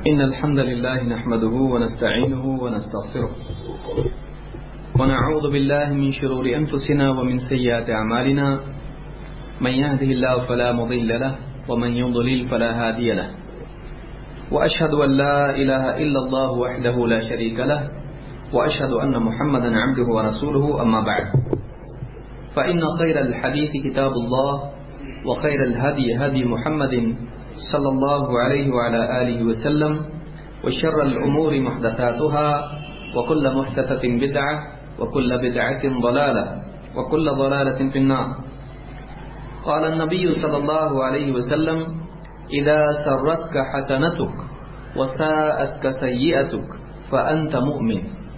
إن الحمد لله نحمده ونستعينه ونستغفره ونعوذ بالله من شرور أنفسنا ومن سيئات أعمالنا من يهده الله فلا مضل له ومن يضلل فلا هادي له وأشهد أن لا إله إلا الله وحده لا شريك له وأشهد أن محمدا عبده ورسوله أما بعد فإن خير الحديث كتاب الله وخير الهدي هدي محمد صلى الله عليه وعلى آله وسلم وشر الأمور محدثاتها وكل محدثة بدعة وكل بدعة ضلالة وكل ضلالة في النار. قال النبي صلى الله عليه وسلم إذا سرتك حسنتك وساءتك سيئتك فأنت مؤمن.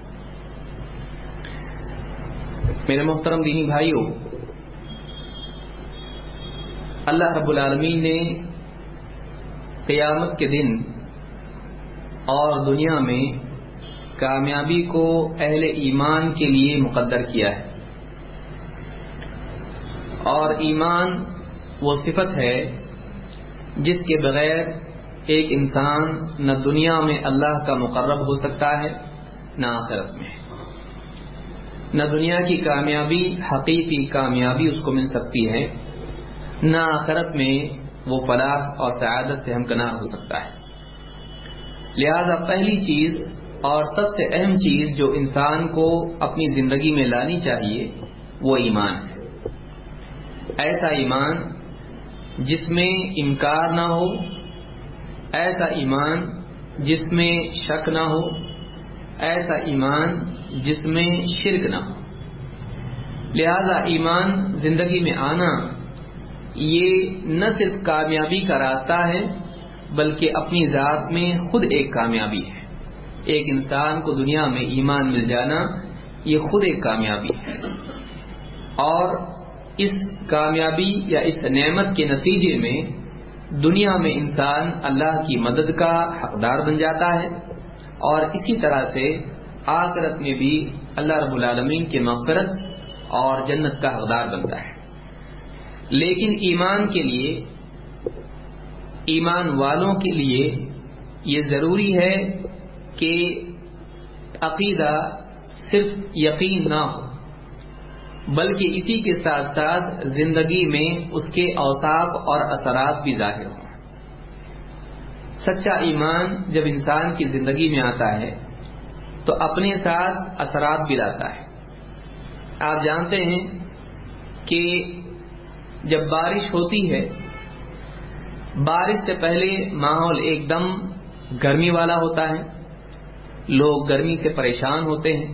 میرے محترم دینی بھائیوں، اللہ رب العالمین نے قیامت کے دن اور دنیا میں کامیابی کو اہل ایمان کے لیے مقدر کیا ہے، اور ایمان وہ صفت ہے جس کے بغیر ایک انسان نہ دنیا میں اللہ کا مقرب ہو سکتا ہے نہ آخرت میں، نہ دنیا کی کامیابی حقیقی کامیابی اس کو مل سکتی ہے، نہ آخرت میں وہ فلاح اور سعادت سے ہمکنار ہو سکتا ہے. لہذا پہلی چیز اور سب سے اہم چیز جو انسان کو اپنی زندگی میں لانی چاہیے وہ ایمان ہے. ایسا ایمان جس میں انکار نہ ہو، ایسا ایمان جس میں شک نہ ہو، ایسا ایمان جس میں شرک نہ ہو. لہذا ایمان زندگی میں آنا یہ نہ صرف کامیابی کا راستہ ہے بلکہ اپنی ذات میں خود ایک کامیابی ہے. ایک انسان کو دنیا میں ایمان مل جانا یہ خود ایک کامیابی ہے، اور اس کامیابی یا اس نعمت کے نتیجے میں دنیا میں انسان اللہ کی مدد کا حقدار بن جاتا ہے، اور اسی طرح سے آخرت میں بھی اللہ رب العالمین کے مغفرت اور جنت کا حقدار بنتا ہے. لیکن ایمان کے لیے، ایمان والوں کے لیے یہ ضروری ہے کہ عقیدہ صرف یقین نہ ہو بلکہ اسی کے ساتھ ساتھ زندگی میں اس کے اوصاف اور اثرات بھی ظاہر ہوں. سچا ایمان جب انسان کی زندگی میں آتا ہے تو اپنے ساتھ اثرات بھی لاتا ہے. آپ جانتے ہیں کہ جب بارش ہوتی ہے، بارش سے پہلے ماحول ایک دم گرمی والا ہوتا ہے، لوگ گرمی سے پریشان ہوتے ہیں،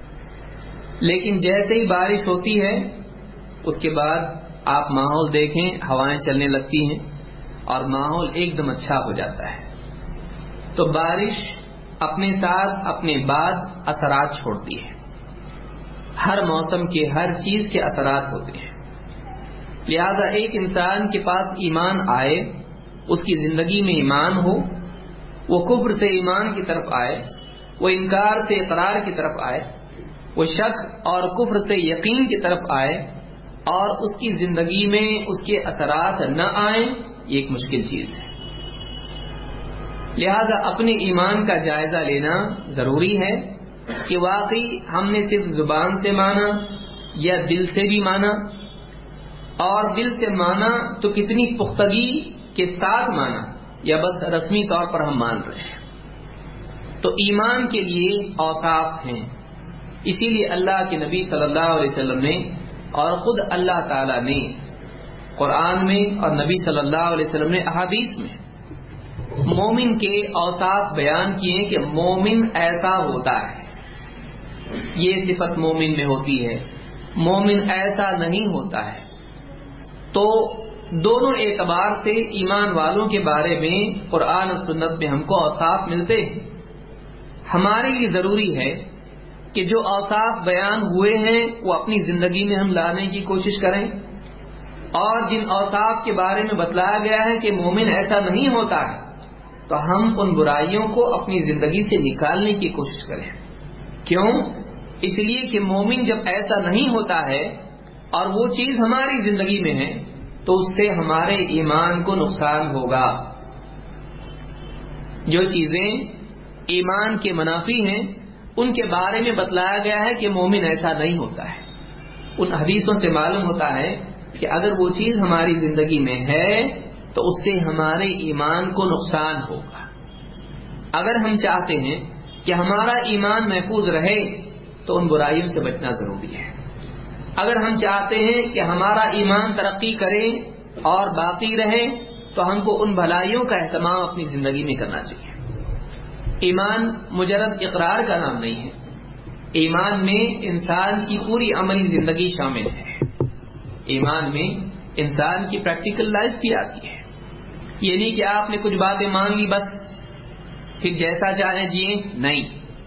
لیکن جیسے ہی بارش ہوتی ہے اس کے بعد آپ ماحول دیکھیں، ہوائیں چلنے لگتی ہیں اور ماحول ایک دم اچھا ہو جاتا ہے. تو بارش اپنے ساتھ اپنے بعد اثرات چھوڑتی ہے. ہر موسم کے ہر چیز کے اثرات ہوتے ہیں. لہذا ایک انسان کے پاس ایمان آئے، اس کی زندگی میں ایمان ہو، وہ کفر سے ایمان کی طرف آئے، وہ انکار سے اقرار کی طرف آئے، وہ شک اور کفر سے یقین کی طرف آئے، اور اس کی زندگی میں اس کے اثرات نہ آئیں، یہ ایک مشکل چیز ہے. لہذا اپنے ایمان کا جائزہ لینا ضروری ہے کہ واقعی ہم نے صرف زبان سے مانا یا دل سے بھی مانا، اور دل سے مانا تو کتنی پختگی کے ساتھ مانا، یا بس رسمی طور پر ہم مان رہے ہیں. تو ایمان کے لیے اوصاف ہیں. اسی لیے اللہ کے نبی صلی اللہ علیہ وسلم نے اور خود اللہ تعالی نے قرآن میں اور نبی صلی اللہ علیہ وسلم نے احادیث میں مومن کے اوصاف بیان کیے کہ مومن ایسا ہوتا ہے، یہ صفت مومن میں ہوتی ہے، مومن ایسا نہیں ہوتا ہے. تو دونوں اعتبار سے ایمان والوں کے بارے میں قرآن و سنت میں ہم کو اوصاف ملتے ہیں. ہمارے لیے ضروری ہے کہ جو اوصاف بیان ہوئے ہیں وہ اپنی زندگی میں ہم لانے کی کوشش کریں، اور جن اوصاف کے بارے میں بتلایا گیا ہے کہ مومن ایسا نہیں ہوتا ہے تو ہم ان برائیوں کو اپنی زندگی سے نکالنے کی کوشش کریں. کیوں؟ اس لیے کہ مومن جب ایسا نہیں ہوتا ہے اور وہ چیز ہماری زندگی میں ہے تو اس سے ہمارے ایمان کو نقصان ہوگا. جو چیزیں ایمان کے منافی ہیں ان کے بارے میں بتلایا گیا ہے کہ مومن ایسا نہیں ہوتا ہے. ان حدیثوں سے معلوم ہوتا ہے کہ اگر وہ چیز ہماری زندگی میں ہے تو اس سے ہمارے ایمان کو نقصان ہوگا. اگر ہم چاہتے ہیں کہ ہمارا ایمان محفوظ رہے تو ان برائیوں سے بچنا ضروری ہے. اگر ہم چاہتے ہیں کہ ہمارا ایمان ترقی کرے اور باقی رہے تو ہم کو ان بھلائیوں کا اہتمام اپنی زندگی میں کرنا چاہیے. ایمان مجرد اقرار کا نام نہیں ہے. ایمان میں انسان کی پوری عملی زندگی شامل ہے. ایمان میں انسان کی پریکٹیکل لائف بھی آتی ہے. یہ نہیں کہ آپ نے کچھ باتیں مان لی بس پھر جیسا چاہیں جیے، نہیں.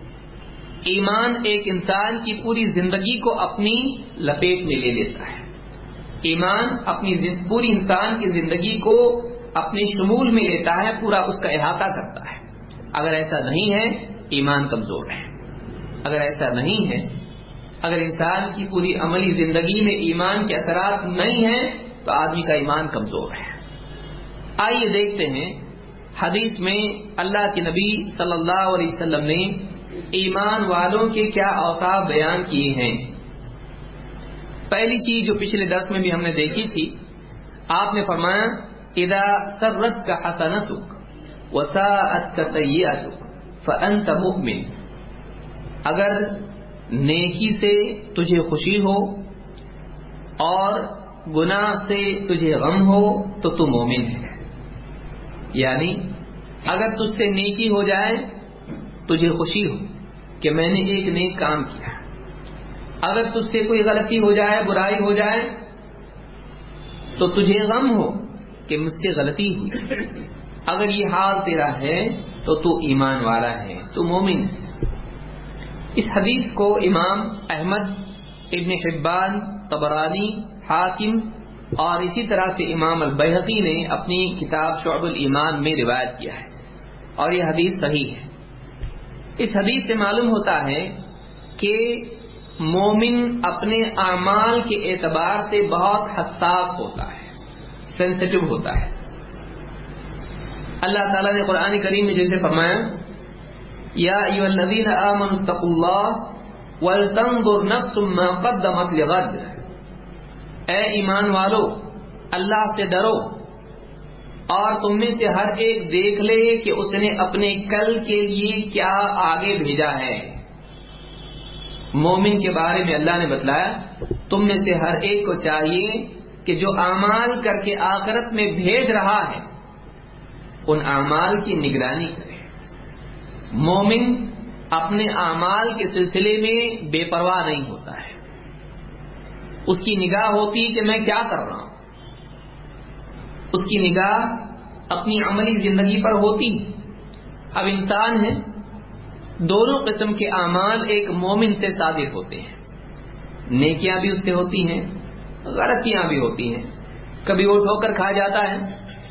ایمان ایک انسان کی پوری زندگی کو اپنی لپیٹ میں لے لیتا ہے. ایمان اپنی پوری انسان کی زندگی کو اپنے شمول میں لیتا ہے، پورا اس کا احاطہ کرتا ہے. اگر ایسا نہیں ہے ایمان کمزور ہے. اگر ایسا نہیں ہے، اگر انسان کی پوری عملی زندگی میں ایمان کے اثرات نہیں ہیں تو آدمی کا ایمان کمزور ہے. آئیے دیکھتے ہیں حدیث میں اللہ کے نبی صلی اللہ علیہ وسلم نے ایمان والوں کے کیا اوصاف بیان کیے ہیں. پہلی چیز جو پچھلے درس میں بھی ہم نے دیکھی تھی، آپ نے فرمایا اذا سرت کا حسنتک وساءت کا سیئتک فانت مؤمن. اگر نیکی سے تجھے خوشی ہو اور گناہ سے تجھے غم ہو تو تو مومن ہے. یعنی اگر تجھ سے نیکی ہو جائے تجھے خوشی ہو کہ میں نے ایک نیک کام کیا، اگر تجھ سے کوئی غلطی ہو جائے، برائی ہو جائے تو تجھے غم ہو کہ مجھ سے غلطی ہوئی، اگر یہ حال تیرا ہے تو تو ایمان والا ہے، تو مومن ہے. اس حدیث کو امام احمد، ابن حبان، طبرانی، حاکم اور اسی طرح سے امام البیہقی نے اپنی کتاب شعب الایمان میں روایت کیا ہے اور یہ حدیث صحیح ہے. اس حدیث سے معلوم ہوتا ہے کہ مومن اپنے اعمال کے اعتبار سے بہت حساس ہوتا ہے، سینسیٹیو ہوتا ہے. اللہ تعالیٰ نے قرآن کریم میں جیسے فرمایا یا ایھا الذین آمنوا اتقوا اللہ ولتنظر نفس ما قدمت لغد. اے ایمان والو، اللہ سے ڈرو اور تم میں سے ہر ایک دیکھ لے کہ اس نے اپنے کل کے لیے کیا آگے بھیجا ہے. مومن کے بارے میں اللہ نے بتلایا تم میں سے ہر ایک کو چاہیے کہ جو اعمال کر کے آخرت میں بھیج رہا ہے ان اعمال کی نگرانی کرے. مومن اپنے اعمال کے سلسلے میں بے پرواہ نہیں ہوتا ہے. اس کی نگاہ ہوتی کہ میں کیا کر رہا ہوں، اس کی نگاہ اپنی عملی زندگی پر ہوتی. اب انسان ہے، دونوں قسم کے اعمال ایک مومن سے صادر ہوتے ہیں. نیکیاں بھی اس سے ہوتی ہیں، غلطیاں بھی ہوتی ہیں. کبھی وہ ٹھوکر کھا جاتا ہے،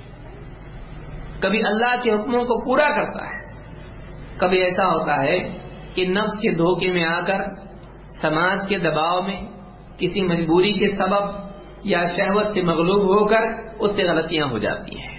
کبھی اللہ کے حکموں کو پورا کرتا ہے. کبھی ایسا ہوتا ہے کہ نفس کے دھوکے میں آ کر، سماج کے دباؤ میں، کسی مجبوری کے سبب یا شہوت سے مغلوب ہو کر اس سے غلطیاں ہو جاتی ہیں.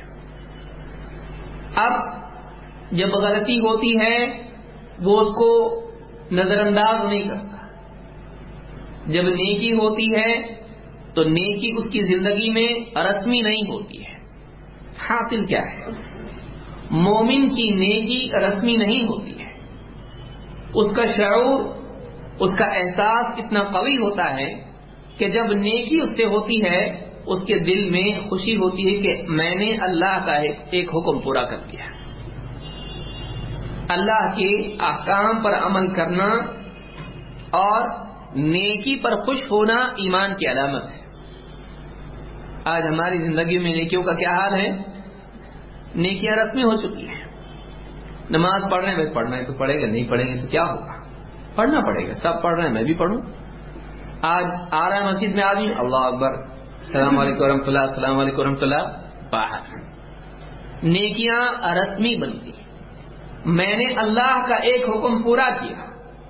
اب جب غلطی ہوتی ہے وہ اس کو نظر انداز نہیں کرتا. جب نیکی ہوتی ہے تو نیکی اس کی زندگی میں رسمی نہیں ہوتی ہے. حاصل کیا ہے؟ مومن کی نیکی رسمی نہیں ہوتی ہے. اس کا شعور، اس کا احساس اتنا قوی ہوتا ہے کہ جب نیکی اس سے ہوتی ہے اس کے دل میں خوشی ہوتی ہے کہ میں نے اللہ کا ایک حکم پورا کر دیا. اللہ کے احکام پر عمل کرنا اور نیکی پر خوش ہونا ایمان کی علامت ہے. آج ہماری زندگی میں نیکیوں کا کیا حال ہے؟ نیکیاں رسمی ہو چکی ہیں. نماز پڑھ رہے ہیں، پڑھنا ہے تو پڑھے گا، نہیں پڑھیں گے تو کیا ہوگا؟ پڑھنا پڑے گا. سب پڑھ رہے ہیں، میں بھی پڑھوں. آج آ رہا ہے مسجد میں آدمی، اللہ اکبر، السلام علیکم ورحمۃ اللہ، السلام علیکم ورحمۃ اللہ، باہر. نیکیاں رسمی بنتی. میں نے اللہ کا ایک حکم پورا کیا،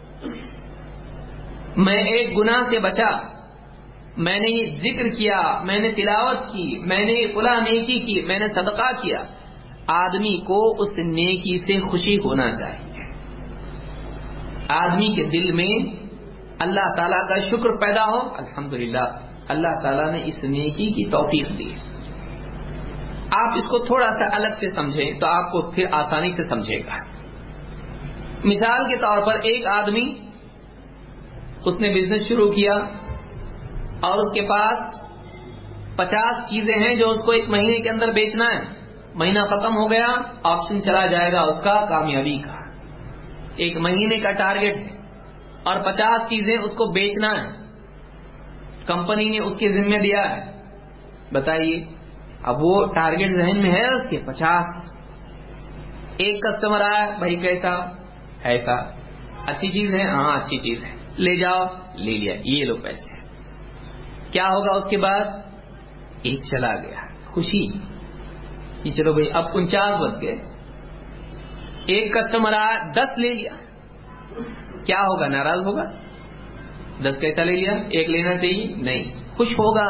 میں ایک گناہ سے بچا، میں نے یہ ذکر کیا، میں نے تلاوت کی، میں نے فلاں نیکی کی، میں نے صدقہ کیا. آدمی کو اس نیکی سے خوشی ہونا چاہیے. آدمی کے دل میں اللہ تعالیٰ کا شکر پیدا ہو, الحمدللہ اللہ تعالیٰ نے اس نیکی کی توفیق دی. آپ اس کو تھوڑا سا الگ سے سمجھیں تو آپ کو پھر آسانی سے سمجھے گا. مثال کے طور پر ایک آدمی اس نے بزنس شروع کیا اور اس کے پاس 50 چیزیں ہیں جو اس کو ایک مہینے کے اندر بیچنا ہے. مہینہ ختم ہو گیا, آپشن چلا جائے گا اس کا کامیابی کا. ایک مہینے کا ٹارگٹ ہے اور 50 چیزیں اس کو بیچنا ہے, کمپنی نے اس کے ذمہ دیا ہے. بتائیے اب وہ ٹارگٹ ذہن میں ہے اس کے 50. ایک کسٹمر آیا, بھائی کیسا, ایسا, اچھی چیز ہے, ہاں اچھی چیز ہے, لے جاؤ, لے لیا, یہ لو پیسے. کیا ہوگا اس کے بعد؟ ایک چلا گیا, خوشی کہ چلو بھائی اب 49 بچ گئے. ایک کسٹمر آیا, 10 لے لیا, کیا ہوگا؟ ناراض ہوگا. 10 کیسا لے لیا, ایک لینا چاہیے, نہیں, خوش ہوگا.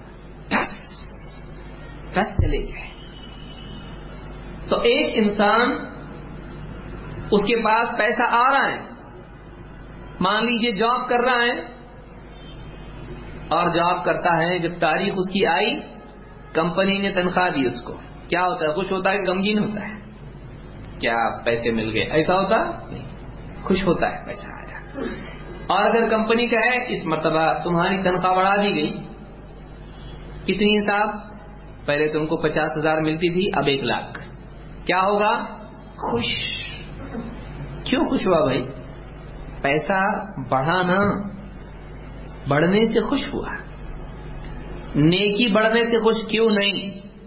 10 چلے گئے. تو ایک انسان اس کے پاس پیسہ آ رہا ہے, مان لیجئے جاب کر رہا ہے, اور جاب کرتا ہے, جب تاریخ اس کی آئی, کمپنی نے تنخواہ دی اس کو, کیا ہوتا ہے؟ خوش ہوتا ہے کہ غمگین ہوتا ہے؟ کیا پیسے مل گئے ایسا ہوتا نہیں, خوش ہوتا ہے پیسہ آیا. اور اگر کمپنی کا ہے اس مرتبہ تمہاری تنخواہ بڑھا دی گئی, کتنی حساب؟ پہلے تم کو 50,000 ملتی تھی, اب 1 لاکھ. کیا ہوگا؟ خوش. کیوں خوش ہوا بھائی؟ پیسہ بڑھا نا, بڑھنے سے خوش ہوا. نیکی بڑھنے سے خوش کیوں نہیں؟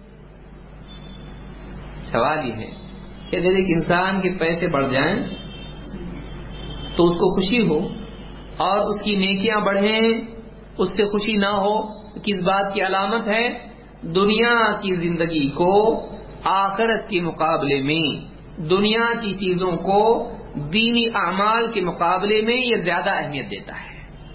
سوال یہ ہے کہ اگر ایک انسان کے پیسے بڑھ جائیں تو اس کو خوشی ہو, اور اس کی نیکیاں بڑھیں اس سے خوشی نہ ہو, کس بات کی علامت ہے؟ دنیا کی زندگی کو آخرت کے مقابلے میں, دنیا کی چیزوں کو دینی اعمال کے مقابلے میں یہ زیادہ اہمیت دیتا ہے,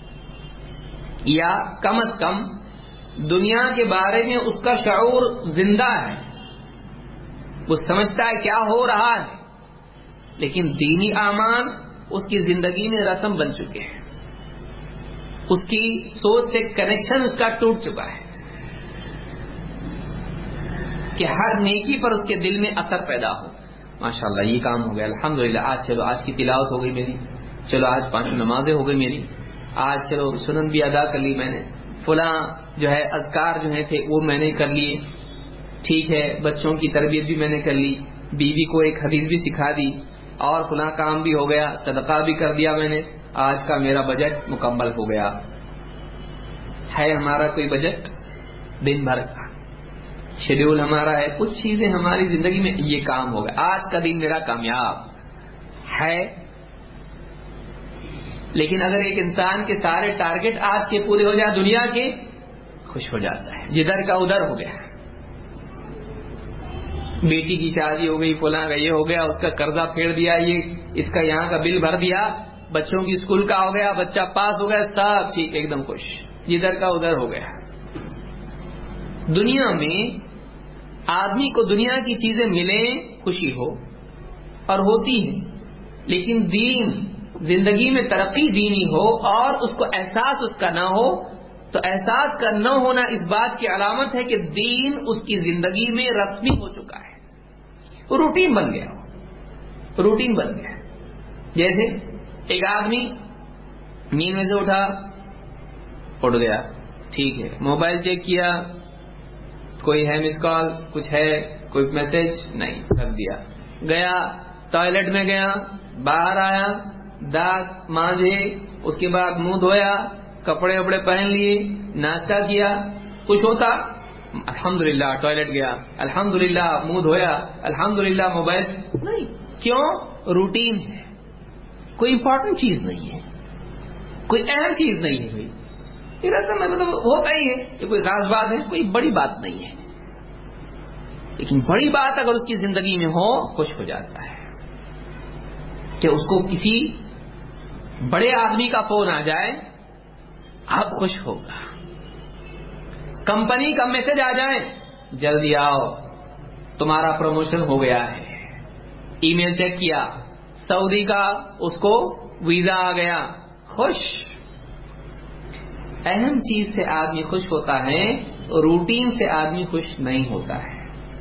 یا کم از کم دنیا کے بارے میں اس کا شعور زندہ ہے, وہ سمجھتا ہے کیا ہو رہا ہے, لیکن دینی اعمال اس کی زندگی میں رسم بن چکے ہیں, اس کی سوچ سے کنیکشن اس کا ٹوٹ چکا ہے کہ ہر نیکی پر اس کے دل میں اثر پیدا ہو. ماشاءاللہ یہ کام ہو گیا, الحمدللہ, آج چلو آج کی تلاوت ہو گئی میری, چلو آج 5 نمازیں ہو گئی میری, آج چلو سنن بھی ادا کر لی میں نے, فلاں جو ہے اذکار جو ہے تھے وہ میں نے کر لیے, ٹھیک ہے, بچوں کی تربیت بھی میں نے کر لی, بیوی کو ایک حدیث بھی سکھا دی, اور فلاں کام بھی ہو گیا, صدقہ بھی کر دیا میں نے, آج کا میرا بجٹ مکمل ہو گیا. ہے ہمارا کوئی بجٹ دن بھر کا؟ شیڈیول ہمارا ہے, کچھ چیزیں ہماری زندگی میں, یہ کام ہو گیا, آج کا دن میرا کامیاب ہے. لیکن اگر ایک انسان کے سارے ٹارگٹ آج کے پورے ہو جائے دنیا کے, خوش ہو جاتا ہے, جدھر کا ادھر ہو گیا. بیٹی کی شادی ہو گئی, فلاں کا یہ ہو گیا, اس کا قرضہ پھیر دیا, یہ اس کا یہاں کا بل بھر دیا, بچوں کی اسکول کا ہو گیا, بچہ پاس ہو گیا, سب ٹھیک, ایک دم خوش, جدھر کا ادھر ہو گیا. دنیا میں آدمی کو دنیا کی چیزیں ملیں خوشی ہو, اور ہوتی ہے, لیکن دین, زندگی میں ترقی دینی ہو اور اس کو احساس اس کا نہ ہو, تو احساس کا نہ ہونا اس بات کی علامت ہے کہ دین اس کی زندگی میں رسمی ہو چکا ہے, روٹین بن گیا, روٹین بن گیا. جیسے ایک آدمی نیند میں سے اٹھا, اٹھ گیا, ٹھیک ہے, موبائل چیک کیا, کوئی ہے مس کال, کچھ ہے, کوئی میسج نہیں, رکھ دیا, گیا ٹوائلٹ میں گیا, باہر آیا, دانت مانجے, اس کے بعد منہ دھویا, کپڑے وپڑے پہن لیے, ناشتہ کیا, کچھ ہوتا؟ الحمدللہ ٹوائلٹ گیا, الحمدللہ منہ دھویا, الحمدللہ موبائل نہیں. کیوں؟ روٹین ہے, کوئی امپورٹنٹ چیز نہیں ہے, کوئی اہم چیز نہیں ہے. پھر ایسا مطلب ہوتا ہی ہے, یہ کوئی خاص بات ہے, کوئی بڑی بات نہیں ہے. لیکن بڑی بات اگر اس کی زندگی میں ہو, خوش ہو جاتا ہے کہ اس کو کسی بڑے آدمی کا فون آ جائے, اب خوش ہوگا. کمپنی کا میسج آ جائے, جلدی آؤ, تمہارا پروموشن ہو گیا ہے، ای میل چیک کیا، سعودی کا اس کو ویزا آ گیا، خوش۔ اہم چیز سے آدمی خوش ہوتا ہے، روٹین سے آدمی خوش نہیں ہوتا ہے۔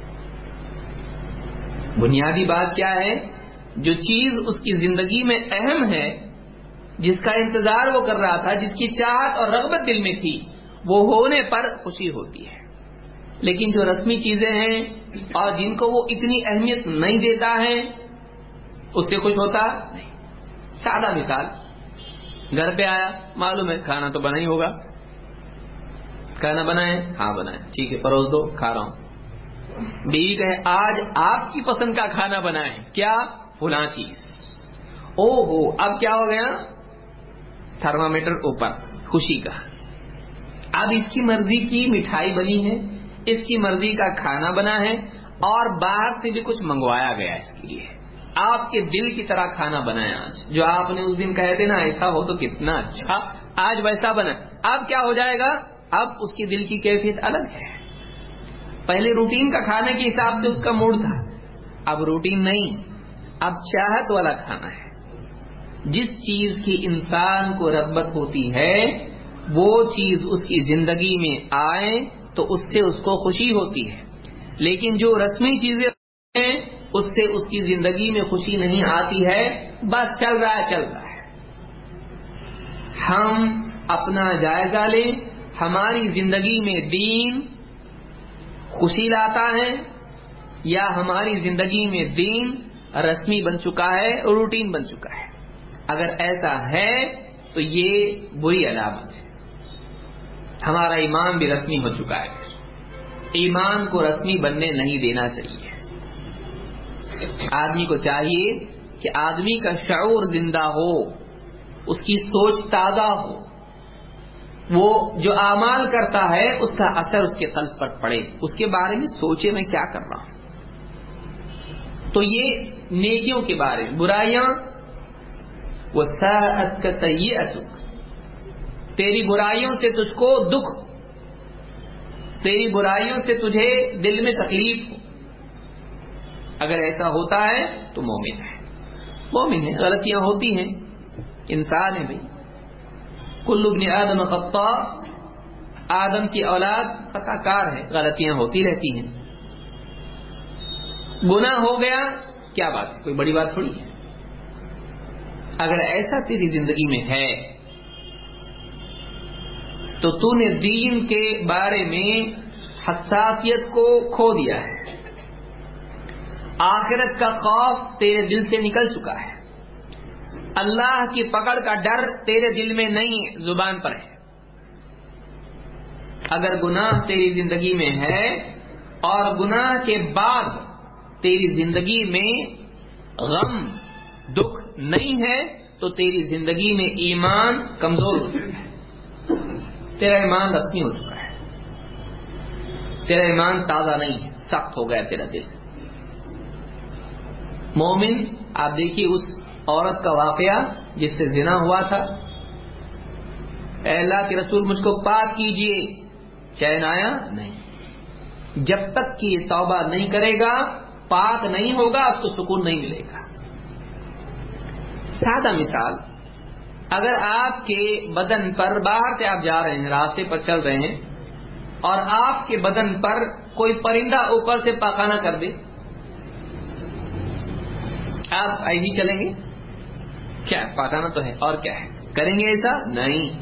بنیادی بات کیا ہے؟ جو چیز اس کی زندگی میں اہم ہے، جس کا انتظار وہ کر رہا تھا، جس کی چاہت اور رغبت دل میں تھی، وہ ہونے پر خوشی ہوتی ہے۔ لیکن جو رسمی چیزیں ہیں اور جن کو وہ اتنی اہمیت نہیں دیتا ہے، اس سے خوش ہوتا نہیں۔ سادہ مثال، گھر پہ آیا، معلوم ہے کھانا تو بنا ہی ہوگا، کھانا بنائے، ہاں بنائے، ٹھیک ہے پروس دو، کھا رہا ہوں۔ بیوی کہے آج آپ کی پسند کا کھانا بنائے، کیا؟ فلاں چیز۔ او ہو، اب کیا ہو گیا؟ تھرمامیٹر اوپر، خوشی کا۔ اب اس کی مرضی کی مٹھائی بنی ہے، اس کی مرضی کا کھانا بنا ہے، اور باہر سے بھی کچھ منگوایا گیا اس کے لیے، آپ کے دل کی طرح کھانا بنایا آج، جو آپ نے اس دن کہے تھے نا ایسا ہو تو کتنا اچھا، آج ویسا بنا۔ اب کیا ہو جائے گا؟ اب اس کی دل کی کیفیت الگ ہے۔ پہلے روٹین کا کھانے کے حساب سے اس کا موڈ تھا، اب روٹین نہیں، اب چاہت والا کھانا ہے۔ جس چیز کی انسان کو رغبت ہوتی ہے وہ چیز اس کی زندگی میں آئے تو اس سے اس کو خوشی ہوتی ہے، لیکن جو رسمی چیزیں ہیں اس سے اس کی زندگی میں خوشی نہیں آتی ہے، بس چل رہا ہے چل رہا ہے۔ ہم اپنا جائزہ لیں، ہماری زندگی میں دین خوشی لاتا ہے یا ہماری زندگی میں دین رسمی بن چکا ہے، روٹین بن چکا ہے؟ اگر ایسا ہے تو یہ بری علامت ہے، ہمارا ایمان بھی رسمی ہو چکا ہے۔ ایمان کو رسمی بننے نہیں دینا چاہیے۔ آدمی کو چاہیے کہ آدمی کا شعور زندہ ہو، اس کی سوچ تازہ ہو، وہ جو اعمال کرتا ہے اس کا اثر اس کے قلب پر پڑے، اس کے بارے میں سوچے میں کیا کر رہا ہوں۔ تو یہ نیکیوں کے بارے میں، برائیاں وَسَاءَتْ سَیِّئَتُکَ، تیری برائیوں سے تجھ کو دکھ، تیری برائیوں سے تجھے دل میں تکلیف ہو، اگر ایسا ہوتا ہے تو مومن ہے۔ مومن ہے، غلطیاں ہوتی ہیں، انسان ہے بھائی، کل ابن آدم خطاء، آدم کی اولاد خطا کار ہے، غلطیاں ہوتی رہتی ہیں۔ گناہ ہو گیا کیا بات ہے، کوئی بڑی بات تھوڑی ہے۔ اگر ایسا تیری زندگی میں ہے تو تو نے دین کے بارے میں حساسیت کو کھو دیا ہے، آخرت کا خوف تیرے دل سے نکل چکا ہے، اللہ کی پکڑ کا ڈر تیرے دل میں نہیں، زبان پر ہے۔ اگر گناہ تیری زندگی میں ہے اور گناہ کے بعد تیری زندگی میں غم دکھ نہیں ہے تو تیری زندگی میں ایمان کمزور ہو چکا ہے، تیرا ایمان رسمی ہو چکا ہے، تیرا ایمان تازہ نہیں ہے، سخت ہو گیا تیرا دل۔ مومن، آپ دیکھیے اس عورت کا واقعہ جس سے زنا ہوا تھا، اے اللہ کے رسول مجھ کو پاک کیجئے، چین آیا نہیں، جب تک کہ یہ توبہ نہیں کرے گا، پاک نہیں ہوگا، اس کو سکون نہیں ملے گا۔ سادہ مثال، اگر آپ کے بدن پر، باہر سے آپ جا رہے ہیں، راستے پر چل رہے ہیں اور آپ کے بدن پر کوئی پرندہ اوپر سے پاخانہ کر دے، آپ ایسے ہی چلیں گے؟ کیا پاخانہ تو ہے اور کیا ہے، کریں گے ایسا؟ نہیں،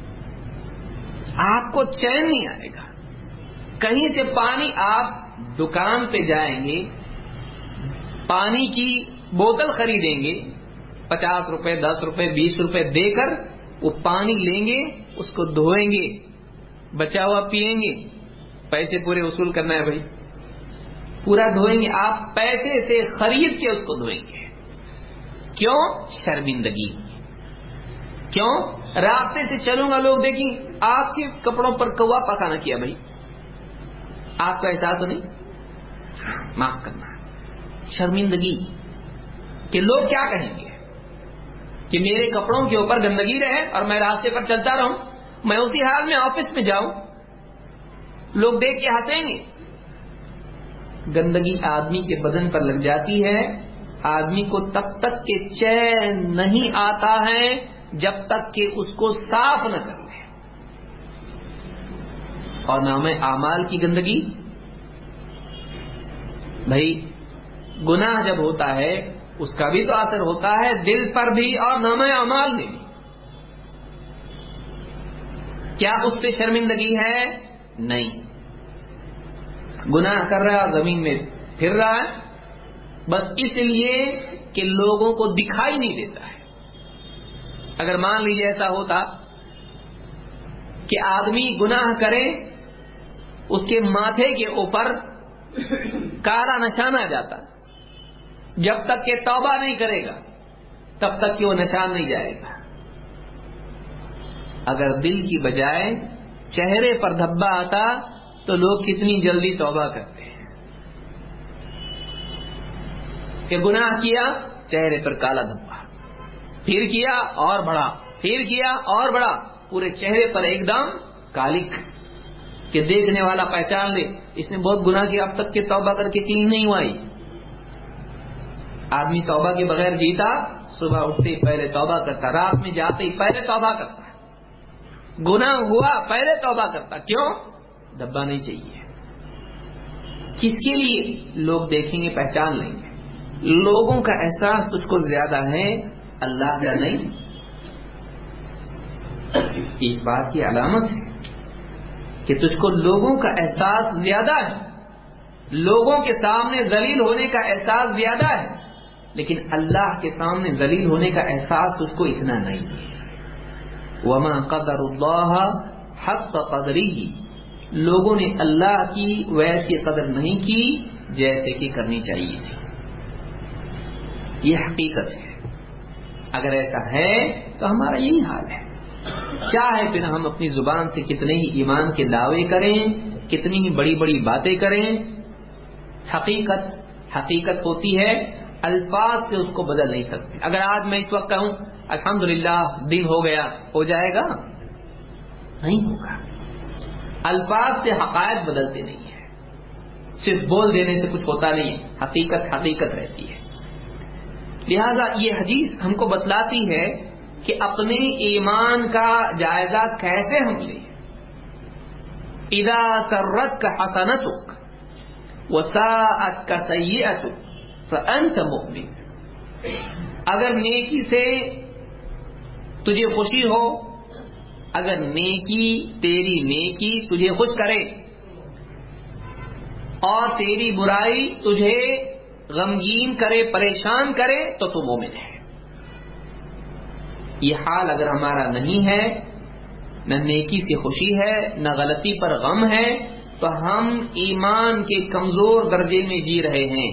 آپ کو چین نہیں آئے گا۔ کہیں سے پانی، آپ دکان پہ جائیں گے، پانی کی بوتل خریدیں گے، 50 روپے 10 روپے 20 روپے دے کر وہ پانی لیں گے، اس کو دھوئیں گے، بچا ہوا پیئیں گے، پیسے پورے وصول کرنا ہے بھائی، پورا دھوئیں گے، آپ پیسے سے خرید کے اس کو دھوئیں گے۔ کیوں؟ شرمندگی۔ کیوں؟ راستے سے چلوں گا، لوگ دیکھیں آپ کے کپڑوں پر کوا پکانا کیا بھائی، آپ کا احساس ہو نہیں، معاف کرنا، شرمندگی کہ لوگ کیا کہیں گے کہ میرے کپڑوں کے اوپر گندگی رہے اور میں راستے پر چلتا رہوں، میں اسی حال میں آفس میں جاؤں، لوگ دیکھ کے ہنسیں گے۔ گندگی آدمی کے بدن پر لگ جاتی ہے، آدمی کو تب تک کہ چین نہیں آتا ہے جب تک کہ اس کو صاف نہ کر لے. اور نام اعمال کی گندگی، بھائی گناہ جب ہوتا ہے اس کا بھی تو اثر ہوتا ہے دل پر بھی اور نام اعمال میں بھی. کیا اس سے شرمندگی ہے؟ نہیں. گناہ کر رہا ہے اور زمین میں پھر رہا ہے بس اس لیے کہ لوگوں کو دکھائی نہیں دیتا ہے. اگر مان لیجیے ایسا ہوتا کہ آدمی گناہ کرے اس کے ماتھے کے اوپر کالا نشان آ جاتا، جب تک کہ توبہ نہیں کرے گا تب تک کہ وہ نشان نہیں جائے گا. اگر دل کی بجائے چہرے پر دھبا آتا تو لوگ کتنی جلدی توبہ کرتے ہیں. کہ گناہ کیا، چہرے پر کالا دھبا، پھر کیا اور بڑھا، پھر کیا اور بڑھا، پورے چہرے پر ایک دم کالک کہ دیکھنے والا پہچان لے اس نے بہت گناہ کیا، اب تک کہ توبہ کر کے کلین نہیں ہوا. آدمی توبہ کے بغیر جیتا، صبح اٹھتے ہی پہلے توبہ کرتا، رات میں جاتے ہی پہلے توبہ کرتا، گناہ ہوا پہلے توبہ کرتا. کیوں؟ دبا نہیں چاہیے. کس کے لیے؟ لوگ دیکھیں گے، پہچان لیں گے. لوگوں کا احساس تجھ کو زیادہ ہے، اللہ کا نہیں. اس بات کی علامت ہے کہ تجھ کو لوگوں کا احساس زیادہ ہے، لوگوں کے سامنے ذلیل ہونے کا احساس زیادہ ہے، لیکن اللہ کے سامنے ذلیل ہونے کا احساس تجھ کو اتنا نہیں ہے. وما قدر اللہ حق قدرہ، لوگوں نے اللہ کی ویسی قدر نہیں کی جیسے کہ کرنی چاہیے تھی. یہ حقیقت ہے. اگر ایسا ہے تو ہمارا یہی حال ہے. چاہے پھر ہم اپنی زبان سے کتنے ہی ایمان کے دعوے کریں، کتنی ہی بڑی بڑی باتیں کریں، حقیقت ہوتی ہے، الفاظ سے اس کو بدل نہیں سکتے. اگر آج میں اس وقت کہوں الحمدللہ دن ہو گیا، ہو جائے گا؟ نہیں ہوگا. الفاظ سے حقائق بدلتے نہیں ہیں، صرف بول دینے سے کچھ ہوتا نہیں ہے. حقیقت رہتی ہے. لہذا یہ حدیث ہم کو بتلاتی ہے کہ اپنے ایمان کا جائزہ کیسے ہم لیں. اذا سرتک حسنتک وساءتک سیئتک فانت مؤمن. اگر نیکی سے تجھے خوشی ہو، اگر تیری نیکی تجھے خوش کرے اور تیری برائی تجھے غمگین کرے، پریشان کرے، تو تو مومن ہے. یہ حال اگر ہمارا نہیں ہے، نہ نیکی سے خوشی ہے نہ غلطی پر غم ہے، تو ہم ایمان کے کمزور درجے میں جی رہے ہیں.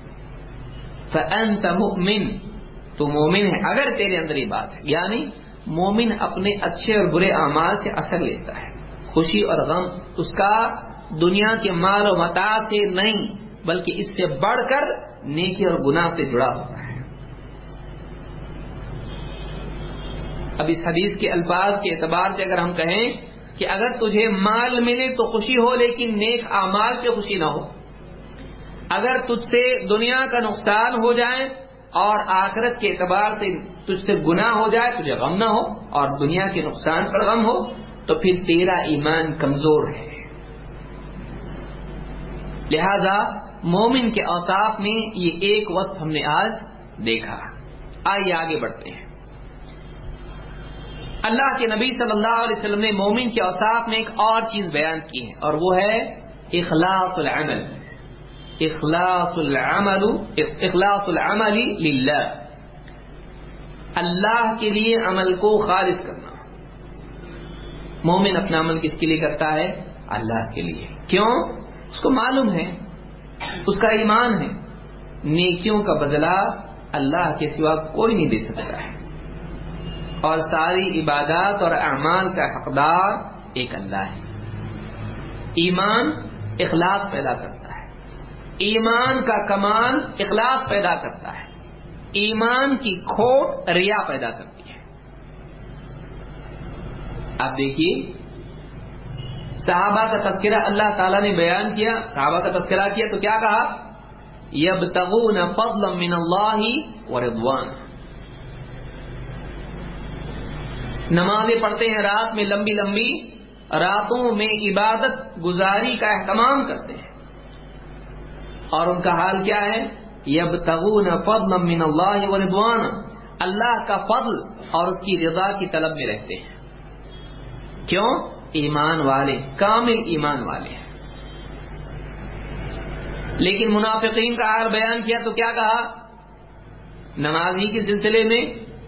فأنت مؤمن، تو مومن ہے اگر تیرے اندر یہ بات ہے. یعنی مومن اپنے اچھے اور برے اعمال سے اثر لیتا ہے. خوشی اور غم اس کا دنیا کے مال و متاع سے نہیں بلکہ اس سے بڑھ کر نیکی اور گناہ سے جڑا ہوتا ہے. اب اس حدیث کے الفاظ کے اعتبار سے اگر ہم کہیں کہ اگر تجھے مال ملے تو خوشی ہو لیکن نیک اعمال پہ خوشی نہ ہو، اگر تجھ سے دنیا کا نقصان ہو جائے اور آخرت کے اعتبار سے تجھ سے گناہ ہو جائے تجھے غم نہ ہو اور دنیا کے نقصان پر غم ہو، تو پھر تیرا ایمان کمزور ہے. لہذا مومن کے اوصاف میں یہ ایک وصف ہم نے آج دیکھا. آئیے آگے بڑھتے ہیں. اللہ کے نبی صلی اللہ علیہ وسلم نے مومن کے اوصاف میں ایک اور چیز بیان کی ہے، اور وہ ہے اخلاص العمل. اخلاص العمل للہ، اللہ کے لیے عمل کو خالص کرنا. مومن اپنا عمل کس کے لیے کرتا ہے؟ اللہ کے لیے. کیوں؟ اس کو معلوم ہے، اس کا ایمان ہے، نیکیوں کا بدلہ اللہ کے سوا کوئی نہیں دے سکتا ہے، اور ساری عبادات اور اعمال کا حقدار ایک اللہ ہے. ایمان اخلاص پیدا کرتا ہے، ایمان کا کمال اخلاص پیدا کرتا ہے، ایمان کی کھوٹ ریا پیدا کرتی ہے. آپ دیکھیے صحابہ کا تذکرہ اللہ تعالیٰ نے بیان کیا، صحابہ کا تذکرہ کیا تو کیا کہا؟ یبتغون فضلا من اللہ ورضوان. نمازیں پڑھتے ہیں رات میں، لمبی لمبی راتوں میں عبادت گزاری کا اہتمام کرتے ہیں، اور ان کا حال کیا ہے؟ یبتغون فضلا من اللہ ورضوان، اللہ کا فضل اور اس کی رضا کی طلب میں رہتے ہیں. کیوں؟ ایمان والے، کامل ایمان والے ہیں. لیکن منافقین کا حال بیان کیا تو کیا کہا نمازی کے سلسلے میں؟